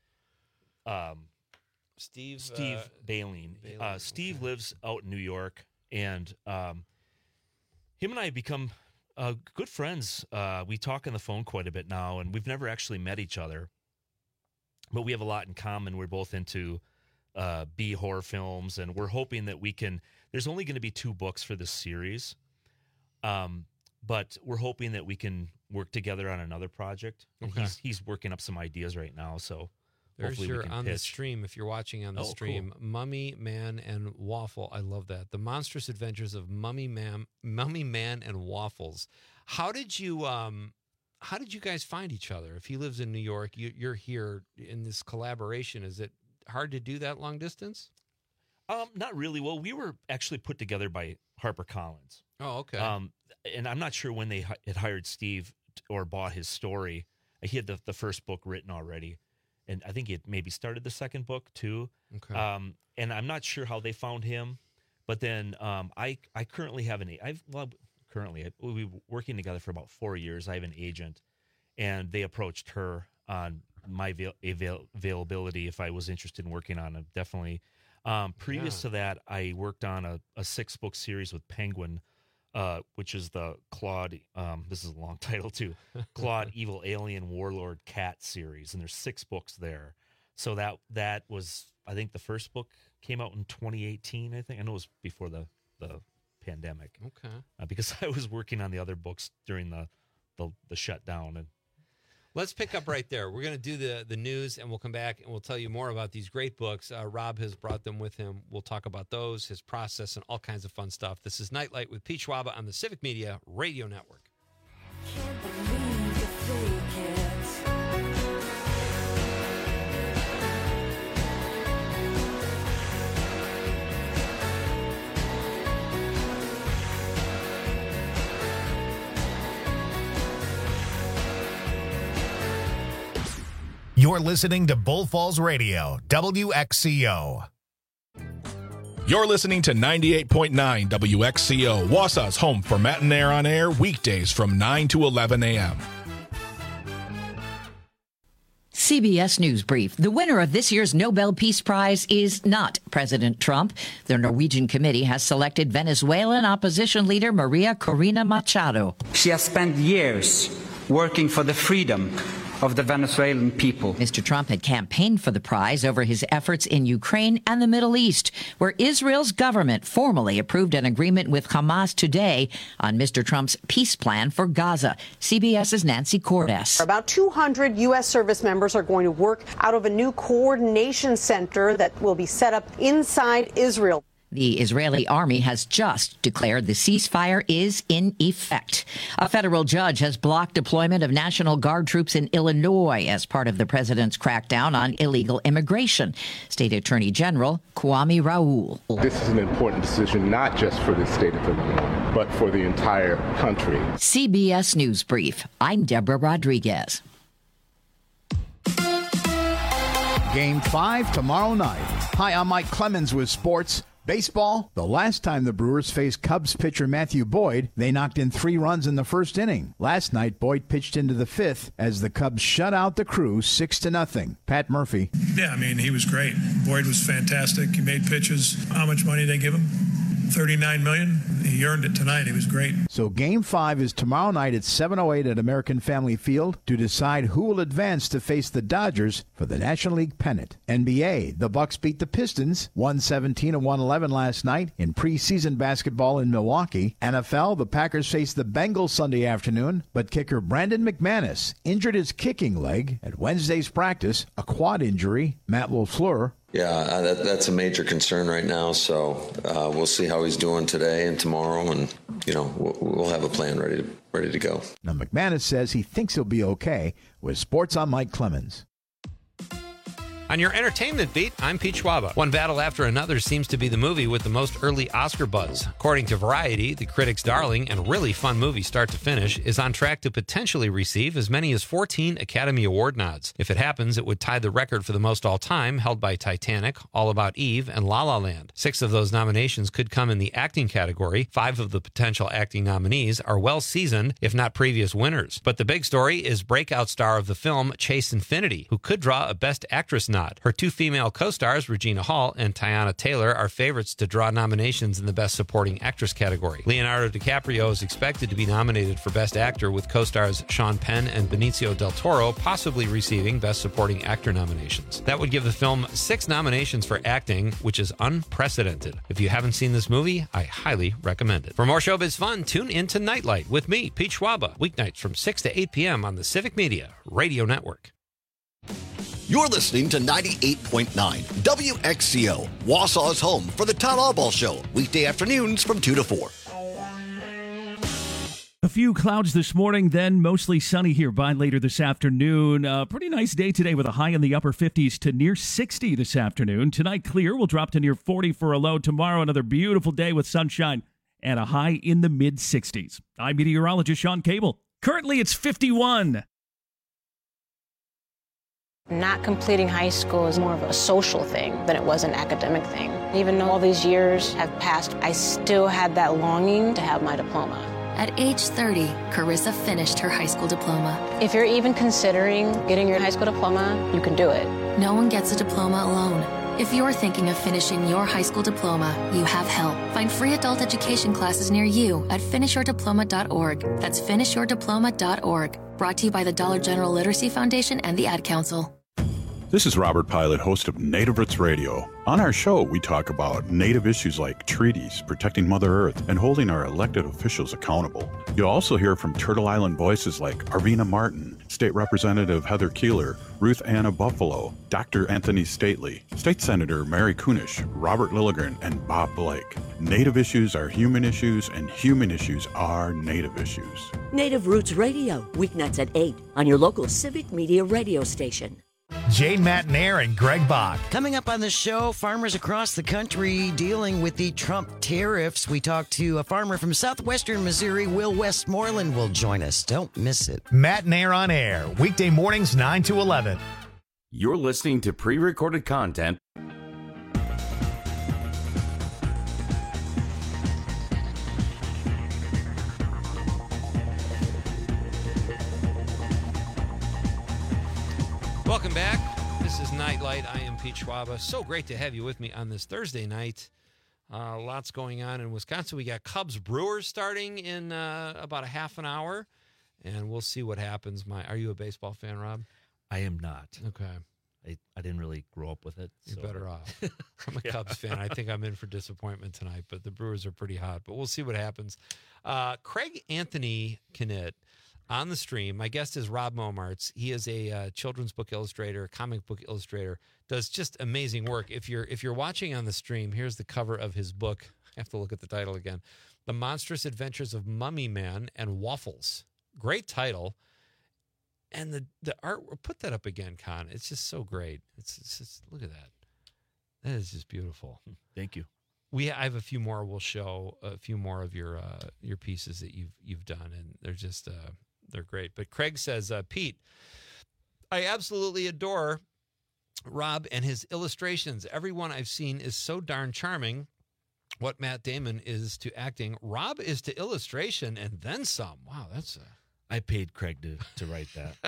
um,
Steve
Steve
uh,
Baleen.
Baleen,
Uh, Steve lives out in New York, and um, him and I have become uh, good friends. Uh, we talk on the phone quite a bit now, and we've never actually met each other, but we have a lot in common. We're both into uh, B horror films, and we're hoping that we can. There's only going to be two books for this series, um, but we're hoping that we can work together on another project. And
Okay.
He's he's working up some ideas right now, so
There's
hopefully we
your
can
on the
pitch.
stream. If you're watching on the
Oh, cool.
stream, Mummy Man and Waffle. I love that. The Monstrous Adventures of Mummy Man, Mummy Man and Waffles. How did you um, how did you guys find each other? If he lives in New York, you, you're here in this collaboration. Is it hard to do that long distance?
Um, not really. Well, we were actually put together by HarperCollins.
Oh, okay.
Um, and I'm not sure when they hi- had hired Steve t- or bought his story. He had the, the first book written already, and I think he had maybe started the second book too.
Okay.
Um, and I'm not sure how they found him, but then um, I I currently have an a- I've well currently I, we were working together for about four years. I have an agent, and they approached her on my avail- avail- availability if I was interested in working on it. Definitely. Um, previous
Yeah.
to that, I worked on a, a six book series with Penguin, uh, which is the Claude. Um, this is a long title too. Claude Evil Alien Warlord Cat series, and there's six books there. So that that was, I think, the first book came out in twenty eighteen. I think I know it was before the the pandemic.
Okay.
Uh, because I was working on the other books during the the, the shutdown. And
Let's pick up right there. We're going to do the, the news, and we'll come back, and we'll tell you more about these great books. Uh, Rob has brought them with him. We'll talk about those, his process, and all kinds of fun stuff. This is Nightlight with Pete Schwaba on the Civic Media Radio Network.
Can't believe you fake it.
You're listening to Bull Falls Radio, W X C O.
You're listening to ninety-eight point nine W X C O, Wausau's home for Matt and Air on air, weekdays from nine to eleven a.m.
C B S News Brief. The winner of this year's Nobel Peace Prize is not President Trump. The Norwegian committee has selected Venezuelan opposition leader Maria Corina Machado.
She has spent years working for the freedom of the Venezuelan people.
Mister Trump had campaigned for the prize over his efforts in Ukraine and the Middle East, where Israel's government formally approved an agreement with Hamas today on Mister Trump's peace plan for Gaza. CBS's Nancy Cordes.
About two hundred U S service members are going to work out of a new coordination center that will be set up inside Israel.
The Israeli army has just declared the ceasefire is in effect. A federal judge has blocked deployment of National Guard troops in Illinois as part of the president's crackdown on illegal immigration. State Attorney General Kwame Raoul.
This is an important decision not just for the state of Illinois, but for the entire country.
C B S News Brief. I'm Deborah Rodriguez.
Game five tomorrow night. Hi, I'm Mike Clemens with sports. Baseball, the last time the Brewers faced Cubs pitcher Matthew Boyd, they knocked in three runs in the first inning. Last night, Boyd pitched into the fifth as the Cubs shut out the Crew six to nothing. Pat Murphy.
Yeah, I mean, he was great. Boyd was fantastic. He made pitches. How much money did they give him? thirty-nine million dollars. He earned it tonight. He was great.
So game five is tomorrow night at seven oh eight at American Family Field to decide who will advance to face the Dodgers for the National League pennant. N B A, the Bucks beat the Pistons one seventeen to one eleven last night in preseason basketball in Milwaukee. N F L, the Packers face the Bengals Sunday afternoon, but kicker Brandon McManus injured his kicking leg at Wednesday's practice, a quad injury. Matt LaFleur.
Yeah, uh, that, that's a major concern right now. So uh, we'll see how he's doing today and tomorrow, and you know we'll, we'll have a plan ready to ready to go.
Now McManus says he thinks he'll be okay. With sports, I'm Mike Clemens.
On your entertainment beat, I'm Pete Schwaba. One battle after another seems to be the movie with the most early Oscar buzz. According to Variety, the critics' darling and really fun movie start to finish is on track to potentially receive as many as fourteen Academy Award nods. If it happens, it would tie the record for the most all-time, held by Titanic, All About Eve, and La La Land. Six of those nominations could come in the acting category. Five of the potential acting nominees are well-seasoned, if not previous winners. But the big story is breakout star of the film, Chase Infinity, who could draw a Best Actress nod. Her two female co-stars, Regina Hall and Tiana Taylor, are favorites to draw nominations in the Best Supporting Actress category. Leonardo DiCaprio is expected to be nominated for Best Actor, with co-stars Sean Penn and Benicio del Toro possibly receiving Best Supporting Actor nominations. That would give the film six nominations for acting, which is unprecedented. If you haven't seen this movie, I highly recommend it. For more showbiz fun, tune in to Nightlight with me, Pete Schwaba, weeknights from six to eight p.m. on the Civic Media Radio Network.
You're listening to ninety-eight point nine W X C O, Wausau's home for the Todd Albaugh Show, weekday afternoons from two to four.
A few clouds this morning, then mostly sunny here by later this afternoon. A pretty nice day today with a high in the upper fifties to near sixty this afternoon. Tonight, clear. We'll drop to near forty for a low. Tomorrow, another beautiful day with sunshine and a high in the mid-sixties. I'm meteorologist Sean Cable. Currently, it's fifty-one.
Not completing high school is more of a social thing than it was an academic thing. Even though all these years have passed, I still had that longing to have my diploma.
At age thirty, Carissa finished her high school diploma.
If you're even considering getting your high school diploma, you can do it.
No one gets a diploma alone. If you're thinking of finishing your high school diploma, you have help. Find free adult education classes near you at finish your diploma dot org. That's finish your diploma dot org. Brought to you by the Dollar General Literacy Foundation and the Ad Council.
This is Robert Pilot, host of Native Roots Radio. On our show, we talk about Native issues like treaties, protecting Mother Earth, and holding our elected officials accountable. You'll also hear from Turtle Island voices like Arvina Martin, State Representative Heather Keeler, Ruth Anna Buffalo, Doctor Anthony Stately, State Senator Mary Kunish, Robert Lilligren, and Bob Blake. Native issues are human issues, and human issues are Native issues.
Native Roots Radio, weeknights at eight on your local Civic Media radio station.
Jane Matnair and Greg Bach.
Coming up on the show, farmers across the country dealing with the Trump tariffs. We talked to a farmer from southwestern Missouri. Will Westmoreland will join us. Don't miss it.
Matnair on air, weekday mornings nine to eleven.
You're listening to pre-recorded content.
Welcome back. This is Nightlight. I am Pete Schwaba. So great to have you with me on this Thursday night. Uh, lots going on in Wisconsin. We got Cubs Brewers starting in uh, about a half an hour, and we'll see what happens. My, are you a baseball fan, Rob?
I am not.
Okay.
I, I didn't really grow up with it.
You're
so.
better off. I'm a
Yeah.
Cubs fan. I think I'm in for disappointment tonight, but the Brewers are pretty hot. But we'll see what happens. Uh, Craig Anthony Knitt on the stream. My guest is Rob Momartz. He is a uh, children's book illustrator, comic book illustrator, does just amazing work. If you're if you're watching on the stream, here's the cover of his book. I have to look at the title again. The Monstrous Adventures of Mummy Man and Waffles. Great title. And the, the art, put that up again, Con. It's just so great. It's, it's just, look at that. That is just beautiful.
Thank you.
We I have a few more. We'll show a few more of your uh, your pieces that you've you've done, and they're just uh, they're great. But Craig says, uh, Pete, I absolutely adore Rob and his illustrations. Everyone I've seen is so darn charming. What Matt Damon is to acting, Rob is to illustration, and then some. Wow, that's a.
I paid Craig to, to write that.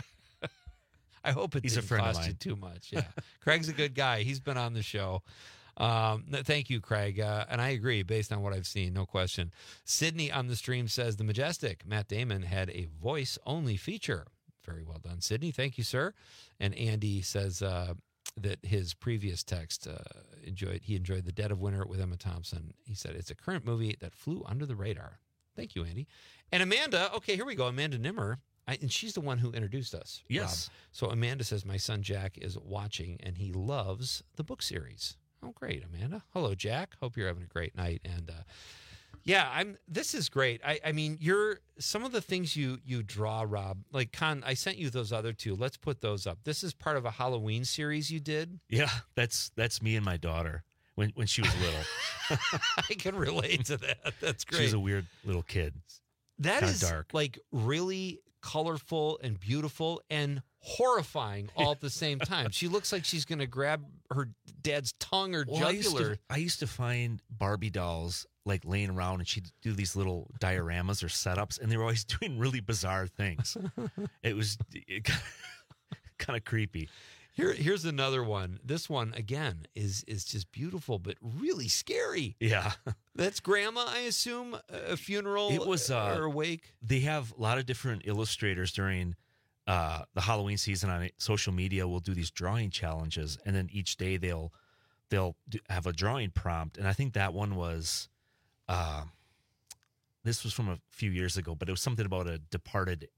I hope it
He's
didn't
a friend of
cost you
mine.
too much. Yeah, Craig's a good guy. He's been on the show. Um, no, thank you, Craig. Uh, and I agree, based on what I've seen, no question. Sydney on the stream says, The Majestic, Matt Damon had a voice-only feature. Very well done, Sydney. Thank you, sir. And Andy says uh, that his previous text, uh, enjoyed he enjoyed The Dead of Winter with Emma Thompson. He said, it's a current movie that flew under the radar. Thank you, Andy. And Amanda, okay, here we go. Amanda Nimmer, I, and she's the one who introduced us.
Yes.
Rob. So Amanda says, my son Jack is watching, and he loves the book series. Oh, great, Amanda. Hello, Jack. Hope you're having a great night. And uh, yeah, I'm. This is great. I, I mean, you're some of the things you you draw, Rob. Like Con, I sent you those other two. Let's put those up. This is part of a Halloween series you did.
Yeah, that's that's me and my daughter when when she was little.
I can relate to that. That's great.
She was a weird little kid.
That
Kinda
is
dark.
like really colorful and beautiful and horrifying all at the same time. She looks like she's going to grab her dad's tongue or
Well, I used,
jugular.
to, I used to find Barbie dolls like laying around, and she'd do these little dioramas or setups, and they were always doing really bizarre things. It was it, kind of creepy.
Here, here's another one. This one again is is just beautiful, but really scary.
Yeah,
That's Grandma, I assume, a funeral.
it was uh,
or a wake.
They have a lot of different illustrators during uh, the Halloween season on social media. Will do these drawing challenges, and then each day they'll they'll do, have a drawing prompt. And I think that one was, uh, this was from a few years ago, but it was something about a departed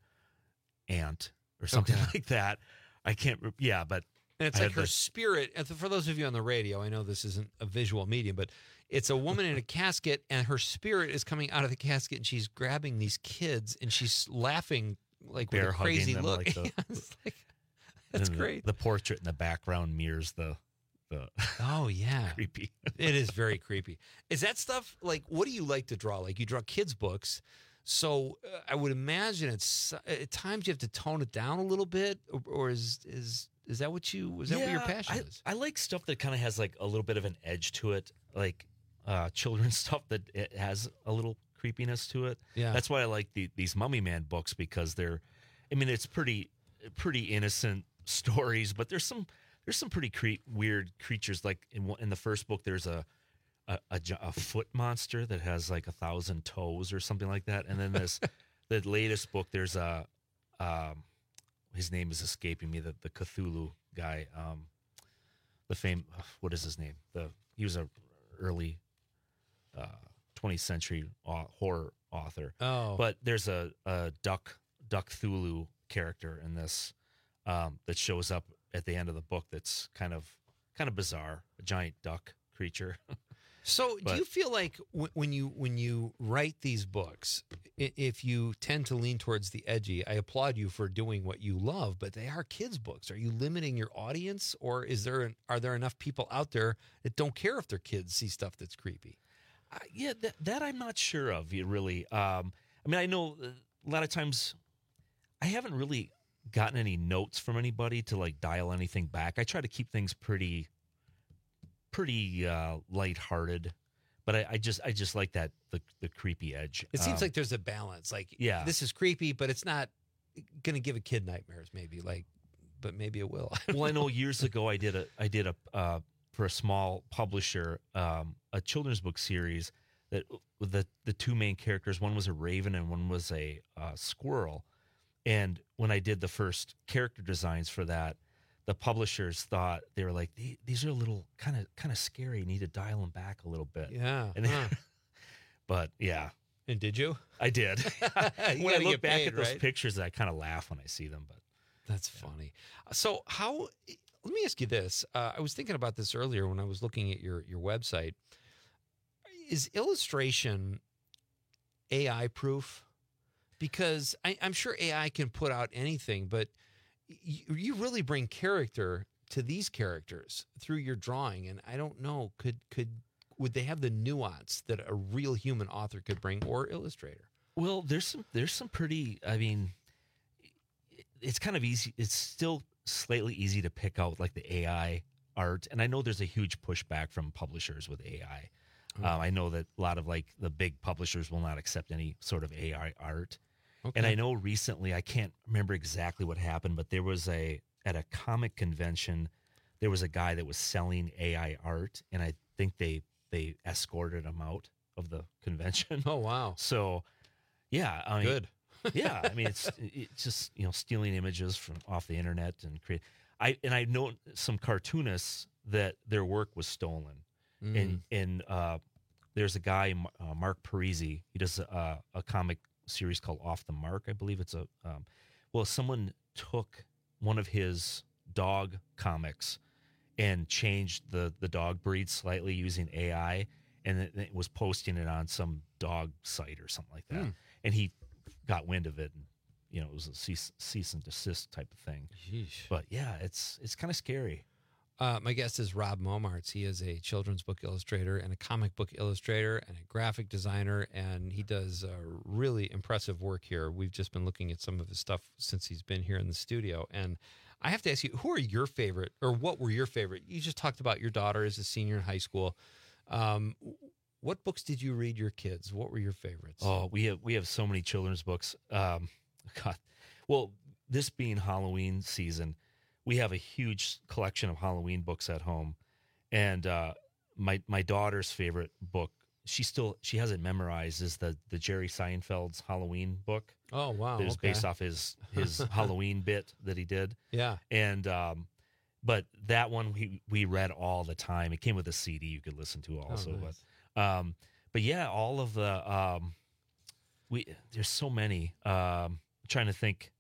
aunt or something
Okay.
like that. I can't. re- Yeah, but
And it's
I
like
had
her
the-
spirit. And for those of you on the radio, I know this isn't a visual medium, but it's a woman in a casket, and her spirit is coming out of the casket, and she's grabbing these kids, and she's laughing like with
bear
a
hugging
crazy
them
look.
like the-
Yeah, it's like- that's
and the-
great.
The portrait in the background mirrors the the.
Oh yeah,
creepy.
It is very creepy. Is that stuff like? What do you like to draw? Like you draw kids' books, so uh, I would imagine it's at times you have to tone it down a little bit, or, or is is is that what you is that what your
Yeah,
passion
I,
is?
I like stuff that kind of has like a little bit of an edge to it, like uh, children's stuff that it has a little creepiness to it.
Yeah.
That's why I like the, these Mummy Man books, because they're, I mean, it's pretty pretty innocent stories, but there's some there's some pretty cre- weird creatures. Like in one- in the first book, there's a a, a gi- a foot monster that has like a thousand toes or something like that, and then this the latest book, there's a um, his name is escaping me, the, the Cthulhu guy. Um, the fame. What is his name? The he was a early uh, twentieth century au- horror author.
Oh,
but there's a, a duck Duck Thulu character in this um, that shows up at the end of the book. That's kind of kind of bizarre. A giant duck creature.
So,
But-
do you feel like w- when you when you write these books, i- if you tend to lean towards the edgy, I applaud you for doing what you love, but they are kids' books. Are you limiting your audience, or is there an, are there enough people out there that don't care if their kids see stuff that's creepy?
Uh, yeah, that, that I'm not sure of. You really. Um, I mean, I know uh, a lot of times I haven't really gotten any notes from anybody to like dial anything back. I try to keep things pretty, pretty uh, lighthearted, but I, I just I just like that the the creepy edge.
It seems
Um,
like there's a balance. Like,
Yeah.
this is creepy, but it's not going to give a kid nightmares. Maybe like, but maybe it will.
well, I know years ago I did a I did a uh, for a small publisher um, a children's book series that with the the two main characters, one was a raven and one was a uh, squirrel. And when I did the first character designs for that, the publishers thought they were like, "The- these are a little kind of kind of scary. You need to dial them back a little bit.
Yeah.
And
huh.
but yeah.
And did you?
I did.
You
when I
gotta
look
get
back
paid,
at those
right?
pictures, I kind of laugh when I see them. But
That's funny. So how? Let me ask you this. Uh, I was thinking about this earlier when I was looking at your your website. Is illustration A I proof? Because I, I'm sure A I can put out anything, but you, you really bring character to these characters through your drawing, and I don't know, could could would they have the nuance that a real human author could bring, or illustrator?
Well, there's some there's some pretty. I mean, it's kind of easy. It's still slightly easy to pick out like the A I art, and I know there's a huge pushback from publishers with A I.
Mm.
Um, I know that a lot of like the big publishers will not accept any sort of A I art.
Okay.
And I know recently, I can't remember exactly what happened, but there was a at a comic convention, there was a guy that was selling A I art, and I think they they escorted him out of the convention.
Oh wow!
So, yeah, I mean,
Good.
yeah, I mean it's it's just you know stealing images from off the internet and create. I and I know some cartoonists that their work was stolen,
Mm.
and and uh, there's a guy uh, Mark Parisi. He does a, a comic series called Off the Mark, I believe it's a. Um, well, someone took one of his dog comics and changed the the dog breed slightly using A I, and it, it was posting it on some dog site or something like that.
Hmm.
And he got wind of it, and you know it was a cease, cease and desist type of thing.
Sheesh.
But yeah, it's it's kind of scary.
Uh, my guest is Rob Momarts. He is a children's book illustrator and a comic book illustrator and a graphic designer, and he does uh, really impressive work here. We've just been looking at some of his stuff since he's been here in the studio. And I have to ask you, who are your favorite, or what were your favorite? You just talked about your daughter as a senior in high school. Um, what books did you read your kids? What were your favorites?
Oh, we have we have so many children's books. Um, God, well, this being Halloween season, we have a huge collection of Halloween books at home, and uh, my my daughter's favorite book, she still she has it memorized, is the the Jerry Seinfeld's Halloween book.
Oh wow!
That was
okay.
based off his his Halloween bit that he did.
Yeah,
and um, but that one we we read all the time. It came with a C D you could listen to also.
Oh, nice.
But um, but yeah, all of the um, we there's so many. Um, I'm trying to think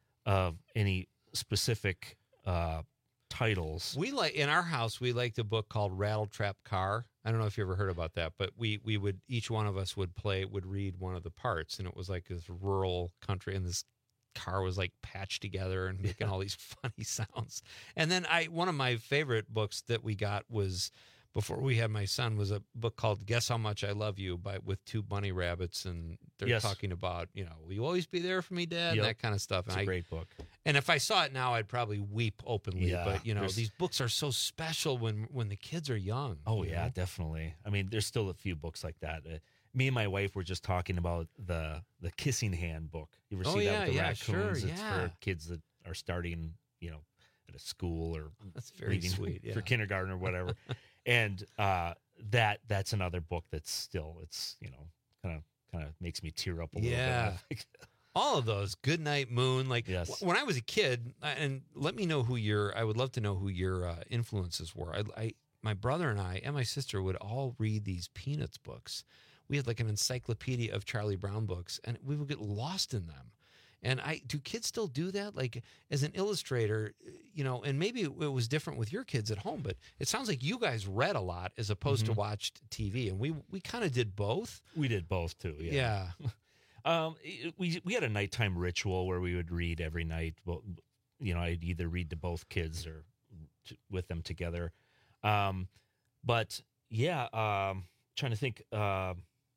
of any specific uh, titles.
We like in our house. We liked a book called Rattle Trap Car. I don't know if you ever heard about that, but we we would each one of us would play would read one of the parts, and it was like this rural country, and this car was like patched together and making all these funny sounds. And then I one of my favorite books that we got was before we had my son was a book called Guess How Much I Love You by with two bunny rabbits, and they're
Yes.
talking about, you know, will you always be there for me, Dad?
Yep.
And that kind of stuff.
It's
and
a
I,
great book.
And if I saw it now, I'd probably weep openly.
Yeah,
but you know,
there's-
these books are so special when when the kids are young.
Oh
you
yeah,
know?
definitely. I mean, there's still a few books like that. Uh, me and my wife were just talking about the the Kissing Hand book. You ever
Oh,
see
yeah,
that with the
yeah,
raccoons?
sure,
It's
yeah.
for kids that are starting, you know, at a school or
That's very
leaving
sweet, yeah.
for kindergarten or whatever. and uh, that that's another book that's still it's you know kind of kind of makes me tear up a little
Yeah.
bit.
All of those. Good Night Moon. Like
Yes.
w- when I was a kid, uh, and let me know who your, I would love to know who your uh, influences were. I, I, my brother and I and my sister would all read these Peanuts books. We had like an encyclopedia of Charlie Brown books, and we would get lost in them. And I do kids still do that? Like as an illustrator, you know, and maybe it was different with your kids at home, but it sounds like you guys read a lot as opposed
Mhm.
to watched T V. And we we kind of did both.
We did both too. Yeah.
Yeah.
um, it- we we had a nighttime ritual where we would read every night. Well, you know, I'd either read to both kids or to, with them together. Um, but yeah, um, trying to think. Uh,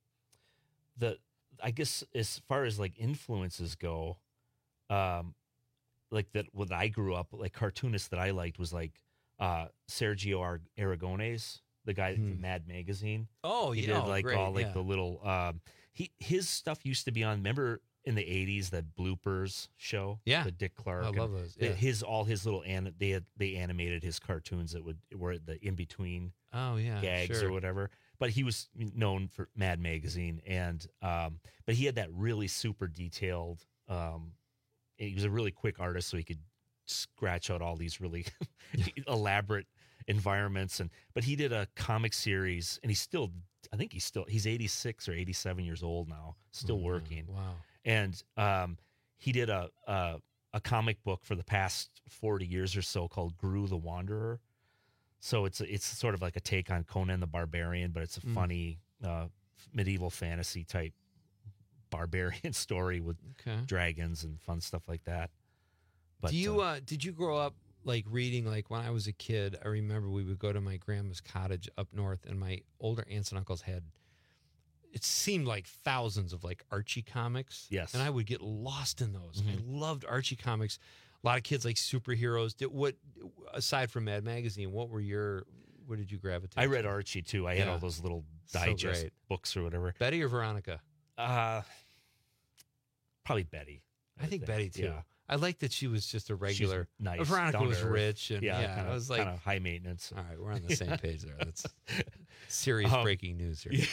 the I guess as far as like influences go, um, like that what I grew up like cartoonists that I liked was like uh, Sergio Ar- Aragones, the guy from Mad Magazine.
Oh,
he
yeah.
did
Oh,
like
great,
all like
yeah.
the little um, he his stuff used to be on. Remember in the eighties that Bloopers show?
Yeah.
the Dick Clark.
I
and
love those,
the-
yeah.
His all his little an they had they animated his cartoons that would were the in between
Oh, yeah.
gags
sure.
or whatever. But he was known for Mad Magazine, and um, but he had that really super detailed. Um, he was a really quick artist, so he could scratch out all these really elaborate environments. And but he did a comic series, and he's still, I think he's still he's eighty-six or eighty-seven years old now, still
Oh,
working.
Wow.
And um, he did a, a a comic book for the past forty years or so called Gru the Wanderer. So it's it's sort of like a take on Conan the Barbarian, but it's a
Mm.
funny uh, medieval fantasy type barbarian story with
Okay.
dragons and fun stuff like that. But
Do you uh, did you grow up like reading? Like when I was a kid, I remember we would go to my grandma's cottage up north, and my older aunts and uncles had. It seemed like thousands of like Archie comics.
Yes.
And I would get lost in those. I
Mhm.
loved Archie comics. A lot of kids like superheroes. Did what aside from Mad Magazine? What were your? What did you gravitate?
I read
to?
Archie too. I had
Yeah.
all those little
So
digest
great.
books or whatever.
Betty or Veronica?
Uh probably Betty.
I think Betty too.
Yeah.
I like that she was just a
She's
regular.
nice.
Veronica
down
was
to earth.
rich, and yeah,
kind
I
of,
was like,
kind of high maintenance.
all right, we're on the same page there. That's serious
Um,
breaking news here.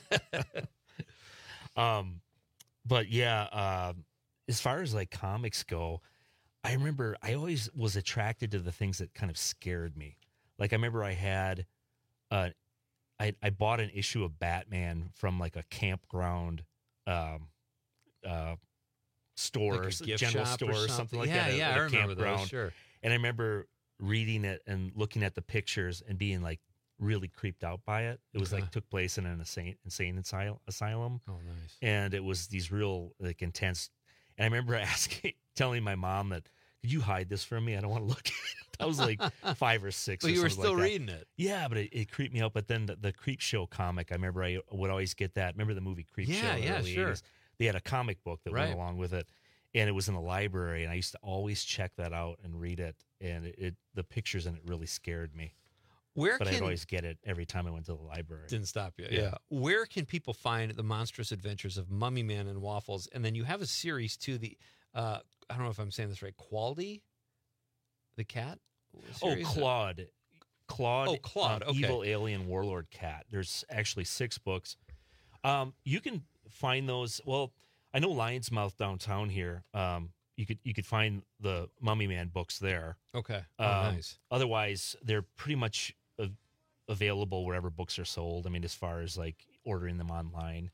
um, but yeah, um, as far as like comics go, I remember I always was attracted to the things that kind of scared me. Like I remember I had, uh, I I bought an issue of Batman from like a campground, um, uh, store,
Like a
or s-
gift
general
shop or
store, or something,
something?
like
Yeah,
that. at-
yeah,
at
I
a
remember those,
campground.
sure.
And I remember reading it and looking at the pictures and being like really creeped out by it. It was
Okay.
like took place in an insane insane asyl- asylum.
Oh, nice.
And it was these real like intense. And I remember asking, telling my mom that, could you hide this from me? I don't want to look at it. I was like five or six.
But
or
you were
something
still
like that.
reading it.
Yeah, but it, it creeped me out. But then the, the Creep Show comic, I remember I would always get that. Remember the movie Creep Show?
Yeah,
in the
yeah,
early
sure.
eighties? They had a comic book that
Right.
went along with it. And it was in the library, and I used to always check that out and read it. And it, it the pictures in it really scared me.
Where
but
can
I'd always get it every time I went to the library.
didn't stop you?
Yeah.
Yeah. Where can people find the monstrous adventures of Mummy Man and Waffles? And then you have a series too. The uh, I don't know if I'm saying this right. Quality, the cat.
Oh,
series?
Claude. Claude.
Oh, Claude,
um,
okay.
Evil Alien Warlord Cat. There's actually six books. Um, you can find those. Well, I know Lion's Mouth downtown here. Um, you could you could find the Mummy Man books there.
Okay. Oh,
Um,
nice.
Otherwise, they're pretty much av- available wherever books are sold. I mean, as far as like ordering them online.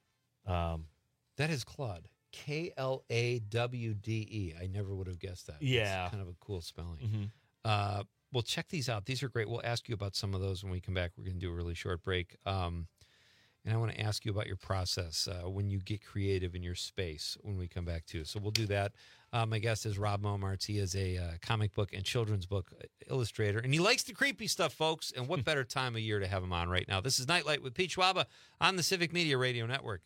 Um,
That is Claude. K L A W D E. I never would have guessed that.
Yeah.
It's kind of a cool spelling.
Mhm.
Uh, well, check these out. These are great. We'll ask you about some of those when we come back. We're going to do a really short break. Um, and I want to ask you about your process uh, when you get creative in your space when we come back, too. So we'll do that. Uh, my guest is Rob Momartz. He is a uh, comic book and children's book illustrator, and he likes the creepy stuff, folks. And what better time of year to have him on right now? This is Nightlight with Pete Schwaba on the Civic Media Radio Network.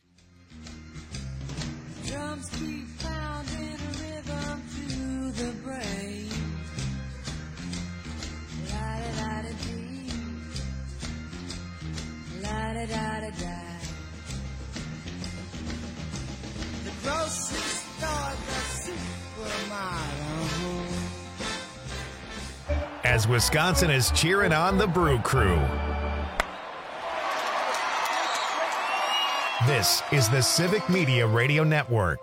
Drums keep pounding a rhythm to the brain. La-da-da-da-dee. La-da-da-da-da. The grocery store, the supermodel.
As Wisconsin is cheering on the Brew Crew. This is the Civic Media Radio Network.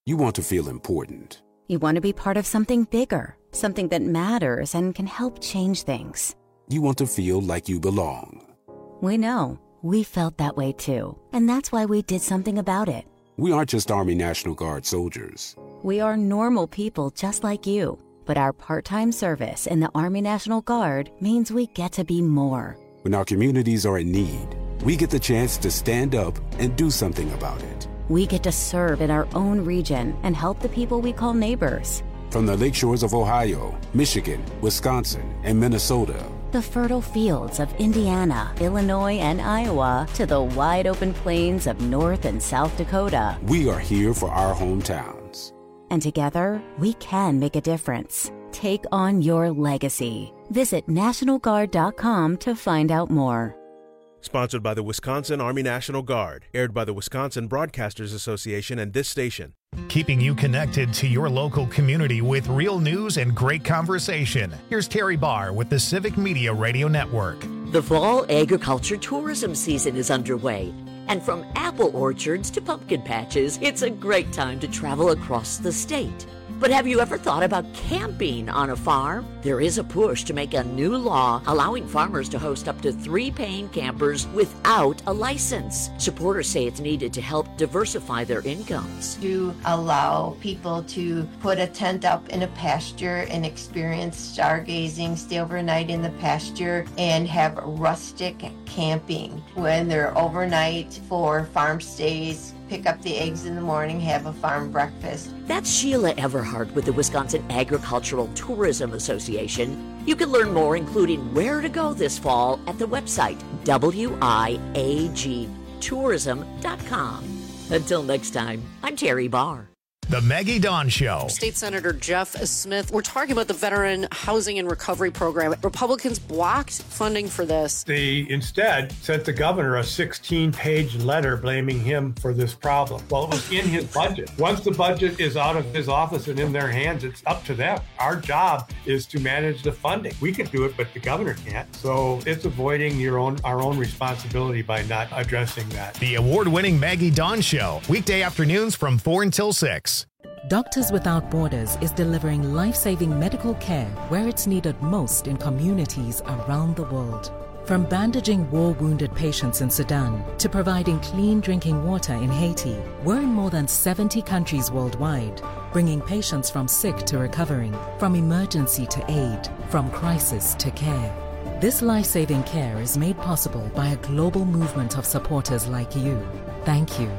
You want to feel important.
You want to be part of something bigger, something that matters and can help change things.
You want to feel like you belong.
We know. We felt that way too. And that's why we did something about it.
We aren't just Army National Guard soldiers.
We are normal people just like you. But our part-time service in the Army National Guard means we get to be more.
When our communities are in need, we get the chance to stand up and do something about it.
We get to serve in our own region and help the people we call neighbors.
From the lake shores of Ohio, Michigan, Wisconsin, and Minnesota,
the fertile fields of Indiana, Illinois, and Iowa, to the wide open plains of North and South Dakota.
We are here for our hometowns.
And together, we can make a difference. Take on your legacy. Visit National Guard dot com to find out more.
Sponsored by the Wisconsin Army National Guard. Aired by the Wisconsin Broadcasters Association and this station.
Keeping you connected to your local community with real news and great conversation. Here's Terry Barr with the Civic Media Radio Network.
The fall agriculture tourism season is underway. And from apple orchards to pumpkin patches, it's a great time to travel across the state. But have you ever thought about camping on a farm? There is a push to make a new law allowing farmers to host up to three paying campers without a license. Supporters say it's needed to help diversify their incomes.
To allow people to put a tent up in a pasture and experience stargazing, stay overnight in the pasture, and have rustic camping when they're overnight for farm stays. Pick up the eggs in the morning, have a farm breakfast.
That's Sheila Everhart with the Wisconsin Agricultural Tourism Association. You can learn more, including where to go this fall, at the website W I A G tourism dot com. Until next time, I'm Terry Barr.
The Maggie Dawn Show.
State Senator Jeff Smith. We're talking about the Veteran Housing and Recovery Program. Republicans blocked funding for this.
They instead sent the governor a sixteen-page letter blaming him for this problem. Well, it was in his budget. Once the budget is out of his office and in their hands, it's up to them. Our job is to manage the funding. We can do it, but the governor can't. So it's avoiding your own our own responsibility by not addressing that.
The award-winning Maggie Dawn Show. Weekday afternoons from four until six.
Doctors Without Borders is delivering life-saving medical care where it's needed most in communities around the world. From bandaging war-wounded patients in Sudan to providing clean drinking water in Haiti, we're in more than seventy countries worldwide, bringing patients from sick to recovering, from emergency to aid, from crisis to care. This life-saving care is made possible by a global movement of supporters like you. Thank you.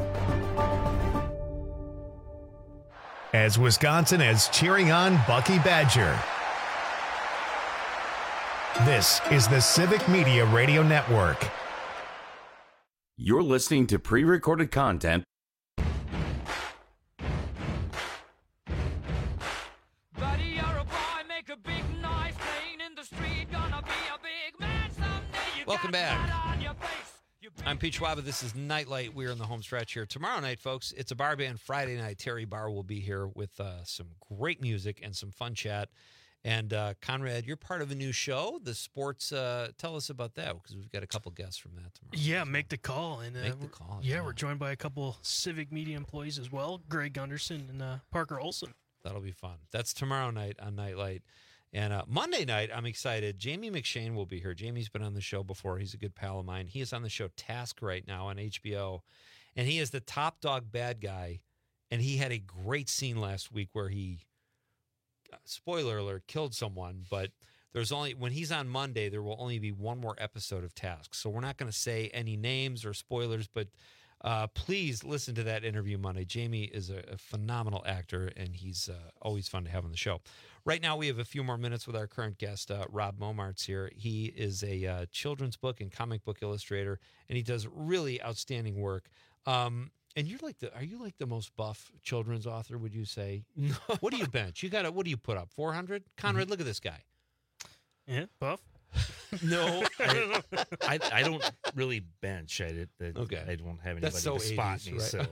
As Wisconsin is cheering on Bucky Badger. This is the Civic Media Radio Network.
You're listening to pre-recorded content.
Buddy, you're a boy, make a big noise, playing in the street, gonna be a big man someday. You
Welcome
got
back.
blood on your face.
I'm Pete Schwab. This is Nightlight. We're in the home stretch here. Tomorrow night, folks, it's a bar band Friday night. Terry Barr will be here with uh, some great music and some fun chat. And uh, Conrad, you're part of a new show, the sports. Uh, tell us about that, because we've got a couple guests from that tomorrow.
Yeah, make the call. And uh,
Make the call.
Yeah, we're joined by a couple Civic Media employees as well, Greg Gunderson and uh, Parker Olson.
That'll be fun. That's tomorrow night on Nightlight. And uh, Monday night, I'm excited. Jamie McShane will be here. Jamie's been on the show before. He's a good pal of mine. He is on the show Task right now on H B O. And he is the top dog bad guy. And he had a great scene last week where he, spoiler alert, killed someone. But there's only, when he's on Monday, there will only be one more episode of Task. So we're not going to say any names or spoilers, but uh, please listen to that interview Monday. Jamie is a, a phenomenal actor, and he's uh, always fun to have on the show. Right now, we have a few more minutes with our current guest, uh, Rob Momartz here. He is a uh, children's book and comic book illustrator, and he does really outstanding work. Um, and you're like the, are you like the most buff children's author, would you say? No. What do you bench? You got to, what do you put up? four hundred? Conrad, mm-hmm. Look at this guy.
Yeah, buff.
No, I, I, I don't really bench. I, I,
okay.
I don't have anybody
That's so
to spot
eighties,
me.
Right?
So.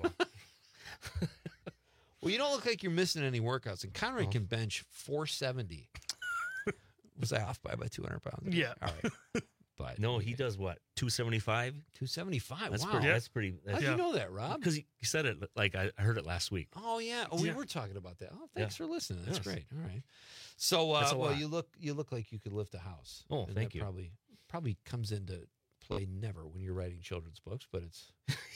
Well, you don't look like you're missing any workouts. And Conrad oh. can bench four seventy. Was I off by about two hundred pounds?
Yeah.
All right. But certified.
No, he does what? two seventy-five?
two seventy-five.
That's
wow.
pretty. That's pretty.
How'd you know that, Rob?
Because he, he said it like I, I heard it last week.
Oh yeah. Oh, we
Yeah.
were talking about that. Oh, thanks
Yeah.
for listening. That's
Yes.
great. All right. So, uh,
That's a
well,
lot.
you look you look like you could lift a house.
Oh,
And
thank
that
you.
Probably probably comes into play never when you're writing children's books, but it's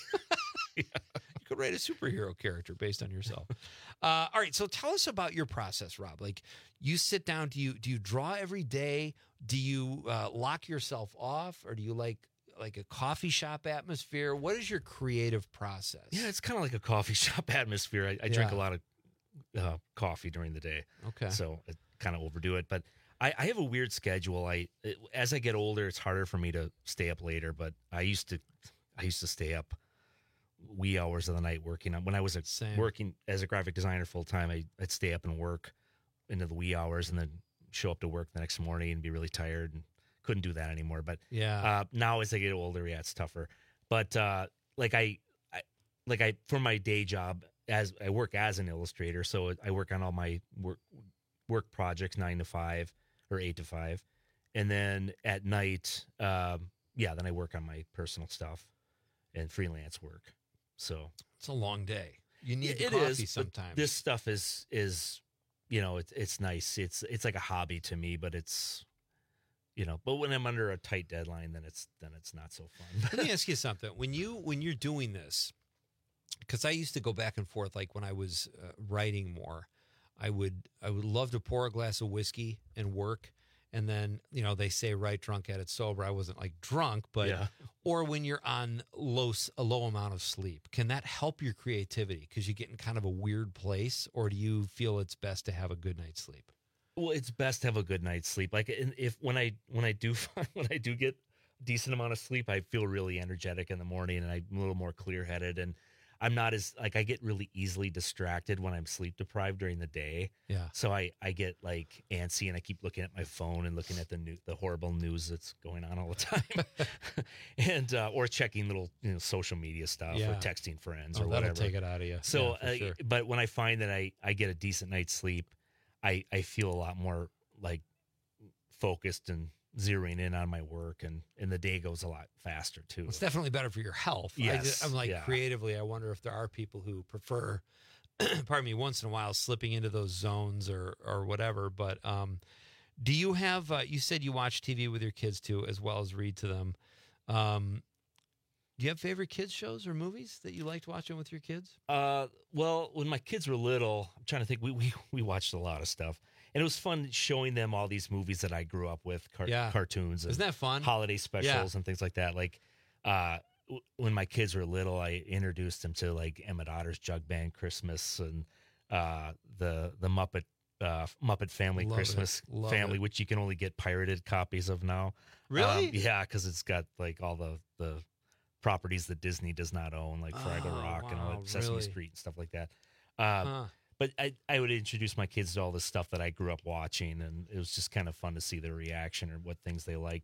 you could write a superhero character based on yourself. Uh, all right. So tell us about your process, Rob. Like you sit down. Do you do you draw every day? Do you uh, lock yourself off, or do you like like a coffee shop atmosphere? What is your creative process?
Yeah, it's kind of like a coffee shop atmosphere. I, I drink
Yeah.
a lot of uh, coffee during the day.
Okay.
So I kind of overdo it. But I, I have a weird schedule. I it, As I get older, it's harder for me to stay up later. But I used to I used to stay up wee hours of the night working on. When I was a,
Same.
working as a graphic designer full time, I, I'd stay up and work into the wee hours and then show up to work the next morning and be really tired and couldn't do that anymore. But
Yeah.
uh, now as I get older, yeah, it's tougher. But uh, like I, I, like I, for my day job, as I work as an illustrator, so I work on all my work work projects nine to five or eight to five, and then at night, um, yeah, then I work on my personal stuff and freelance work. So
It's a long day. You need the
it
coffee
is, but
sometimes.
This stuff is is you know it's it's nice. It's it's like a hobby to me, but it's you know. But when I'm under a tight deadline, then it's then it's not so fun.
Let me ask you something. When you when you're doing this, because I used to go back and forth, like when I was uh, writing more, I would I would love to pour a glass of whiskey and work, and then you know they say write drunk at it sober. I wasn't like drunk, but
Yeah.
or when you're on low s- a low amount of sleep, can that help your creativity because you get in kind of a weird place, or do you feel it's best to have a good night's sleep?
Well, it's best to have a good night's sleep. Like, and if when I when I do when I do get a decent amount of sleep, I feel really energetic in the morning, and I'm a little more clear headed, and I'm not as like I get really easily distracted when I'm sleep deprived during the day.
Yeah.
So I I get like antsy, and I keep looking at my phone and looking at the new the horrible news that's going on all the time, and uh, or checking little you know social media stuff
Yeah.
or texting friends
Oh,
or
that'll
whatever.
take it out of you.
So,
Yeah, for
uh,
sure.
but when I find that I, I get a decent night's sleep, I, I feel a lot more like focused and zeroing in on my work, and, and the day goes a lot faster too.
It's definitely better for your health. I
Yes,
just, I'm like
yeah.
creatively, I wonder if there are people who prefer, pardon me, once in a while slipping into those zones or or whatever. But um, do you have? Uh, you said you watch T V with your kids too, as well as read to them. Um, do you have favorite kids shows or movies that you liked watching with your kids?
Uh, well, when my kids were little, I'm trying to think. We we we watched a lot of stuff, and it was fun showing them all these movies that I grew up with, car-
Yeah.
cartoons, and
Isn't that fun?
holiday specials
Yeah.
and things like that. Like, uh, w- when my kids were little, I introduced them to like Emmett Otter's Jug Band Christmas and uh, the the Muppet uh, Muppet Family
Love it.
Christmas
Love
Family,
it.
which you can only get pirated copies of now.
Really?
Um, yeah, because it's got like all the the properties that Disney does not own, like Fraggle
Oh,
Rock and all
wow,
that, Sesame
really?
Street and stuff like that. Uh,
Huh.
But I, I would introduce my kids to all the stuff that I grew up watching, and it was just kind of fun to see their reaction or what things they liked.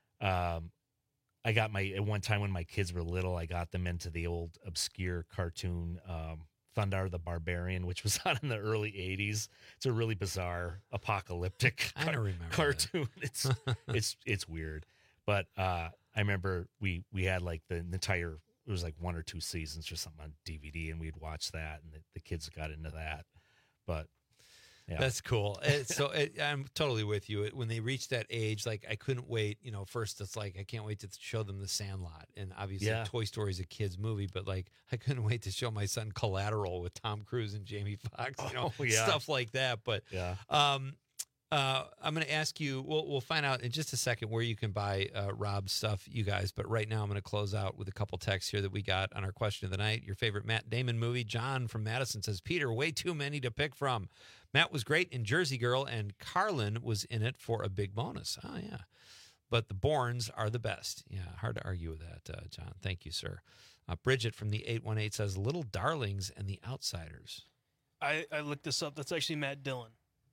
Um, I got my at one time when my kids were little, I got them into the old obscure cartoon um, Thundar the Barbarian, which was out in the early eighties. It's a really bizarre apocalyptic
I don't
car-
remember that.
cartoon. It's it's it's weird, but uh, I remember we we had like the entire it was like one or two seasons or something on D V D, and we'd watch that, and the, the kids got into that. But yeah,
That's cool. It, so it, I'm totally with you. It, when they reach that age, like I couldn't wait. You know, first it's like I can't wait to show them The Sandlot, and obviously
Yeah.
Toy Story is a kids movie, but like I couldn't wait to show my son Collateral with Tom Cruise and Jamie Foxx. You know,
Oh, yeah.
stuff like that. But
yeah.
um, uh, I'm going to ask you. We'll we'll find out in just a second where you can buy uh, Rob's stuff, you guys. But right now, I'm going to close out with a couple texts here that we got on our question of the night. Your favorite Matt Damon movie? John from Madison says, Peter, way too many to pick from. Matt was great in Jersey Girl, and Carlin was in it for a big bonus. Oh yeah, but the Bournes are the best. Yeah, hard to argue with that, uh, John. Thank you, sir. Uh, Bridget from the eight one eight says, Little Darlings and the Outsiders.
I, I looked this up. That's actually Matt Dillon.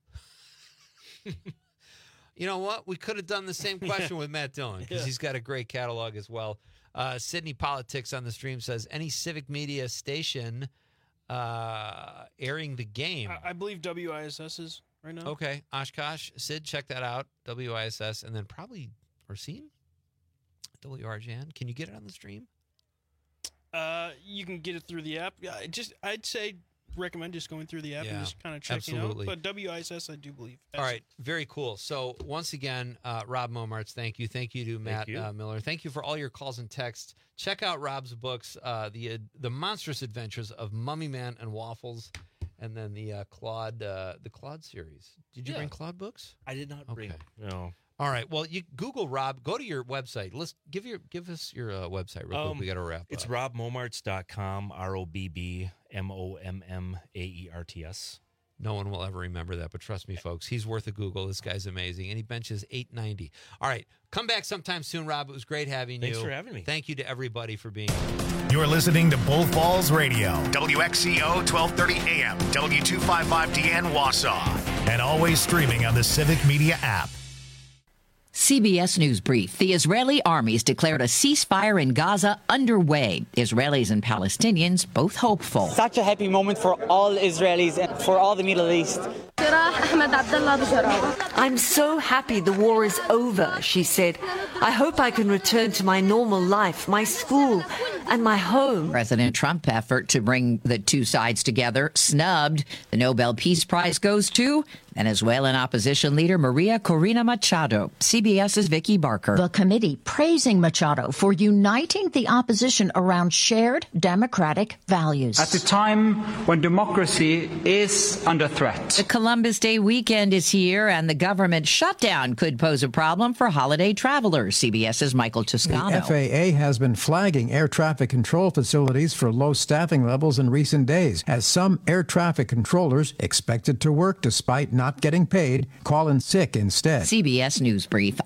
You know what? We could have done the same question with Matt Dillon because
Yeah.
he's got a great catalog as well. Uh, Sydney Politics on the stream says, any civic media station uh, airing the game.
I, I believe W I S S is right now.
Okay, Oshkosh, Sid, check that out. W I S S, and then probably Racine. W R J N? Can you get it on the stream?
Uh, you can get it through the app. Yeah, I just I'd say recommend just going through the app
Yeah,
and just kind of checking
absolutely.
out. But W I S S, I do believe.
All right, very cool. So once again, uh, Rob Momarts, thank you. Thank you to Matt
you.
Uh, Miller. Thank you for all your calls and texts. Check out Rob's books, uh, the uh, the monstrous adventures of Mummy Man and Waffles, and then the uh, Claude uh, the Claude series. Did you
Yeah.
bring Claude books?
I did not bring.
Okay.
No.
All right. Well, you Google Rob. Go to your website. Let's give your give us your uh, website real quick.
Um,
We got to wrap.
It's
up.
rob momarts dot com, R O B B M O M M A E R T S.
No one will ever remember that, but trust me, folks, he's worth a Google. This guy's amazing, and he benches eight ninety. All right, come back sometime soon, Rob. It was great having
Thanks
you.
for having me.
Thank you to everybody for being here.
You're listening to Bull Falls Radio, W X C O twelve thirty A M, W two fifty-five D N Wausau, and always streaming on the Civic Media app.
C B S News Brief. The Israeli armies declared a ceasefire in Gaza underway. Israelis and Palestinians both hopeful.
Such a happy moment for all Israelis and for all the Middle East.
I'm so happy the war is over, she said. I hope I can return to my normal life, my school, and my home.
President Trump's effort to bring the two sides together snubbed. The Nobel Peace Prize goes to Venezuelan opposition leader Maria Corina Machado. CBS's Vicki Barker.
The committee praising Machado for uniting the opposition around shared democratic values.
At a time when democracy is under threat.
The Columbus Day weekend is here, and the government shutdown could pose a problem for holiday travelers. CBS's Michael Toscano.
The F A A has been flagging air traffic control facilities for low staffing levels in recent days, as some air traffic controllers expected to work despite not getting paid call in sick instead.
C B S News Brief.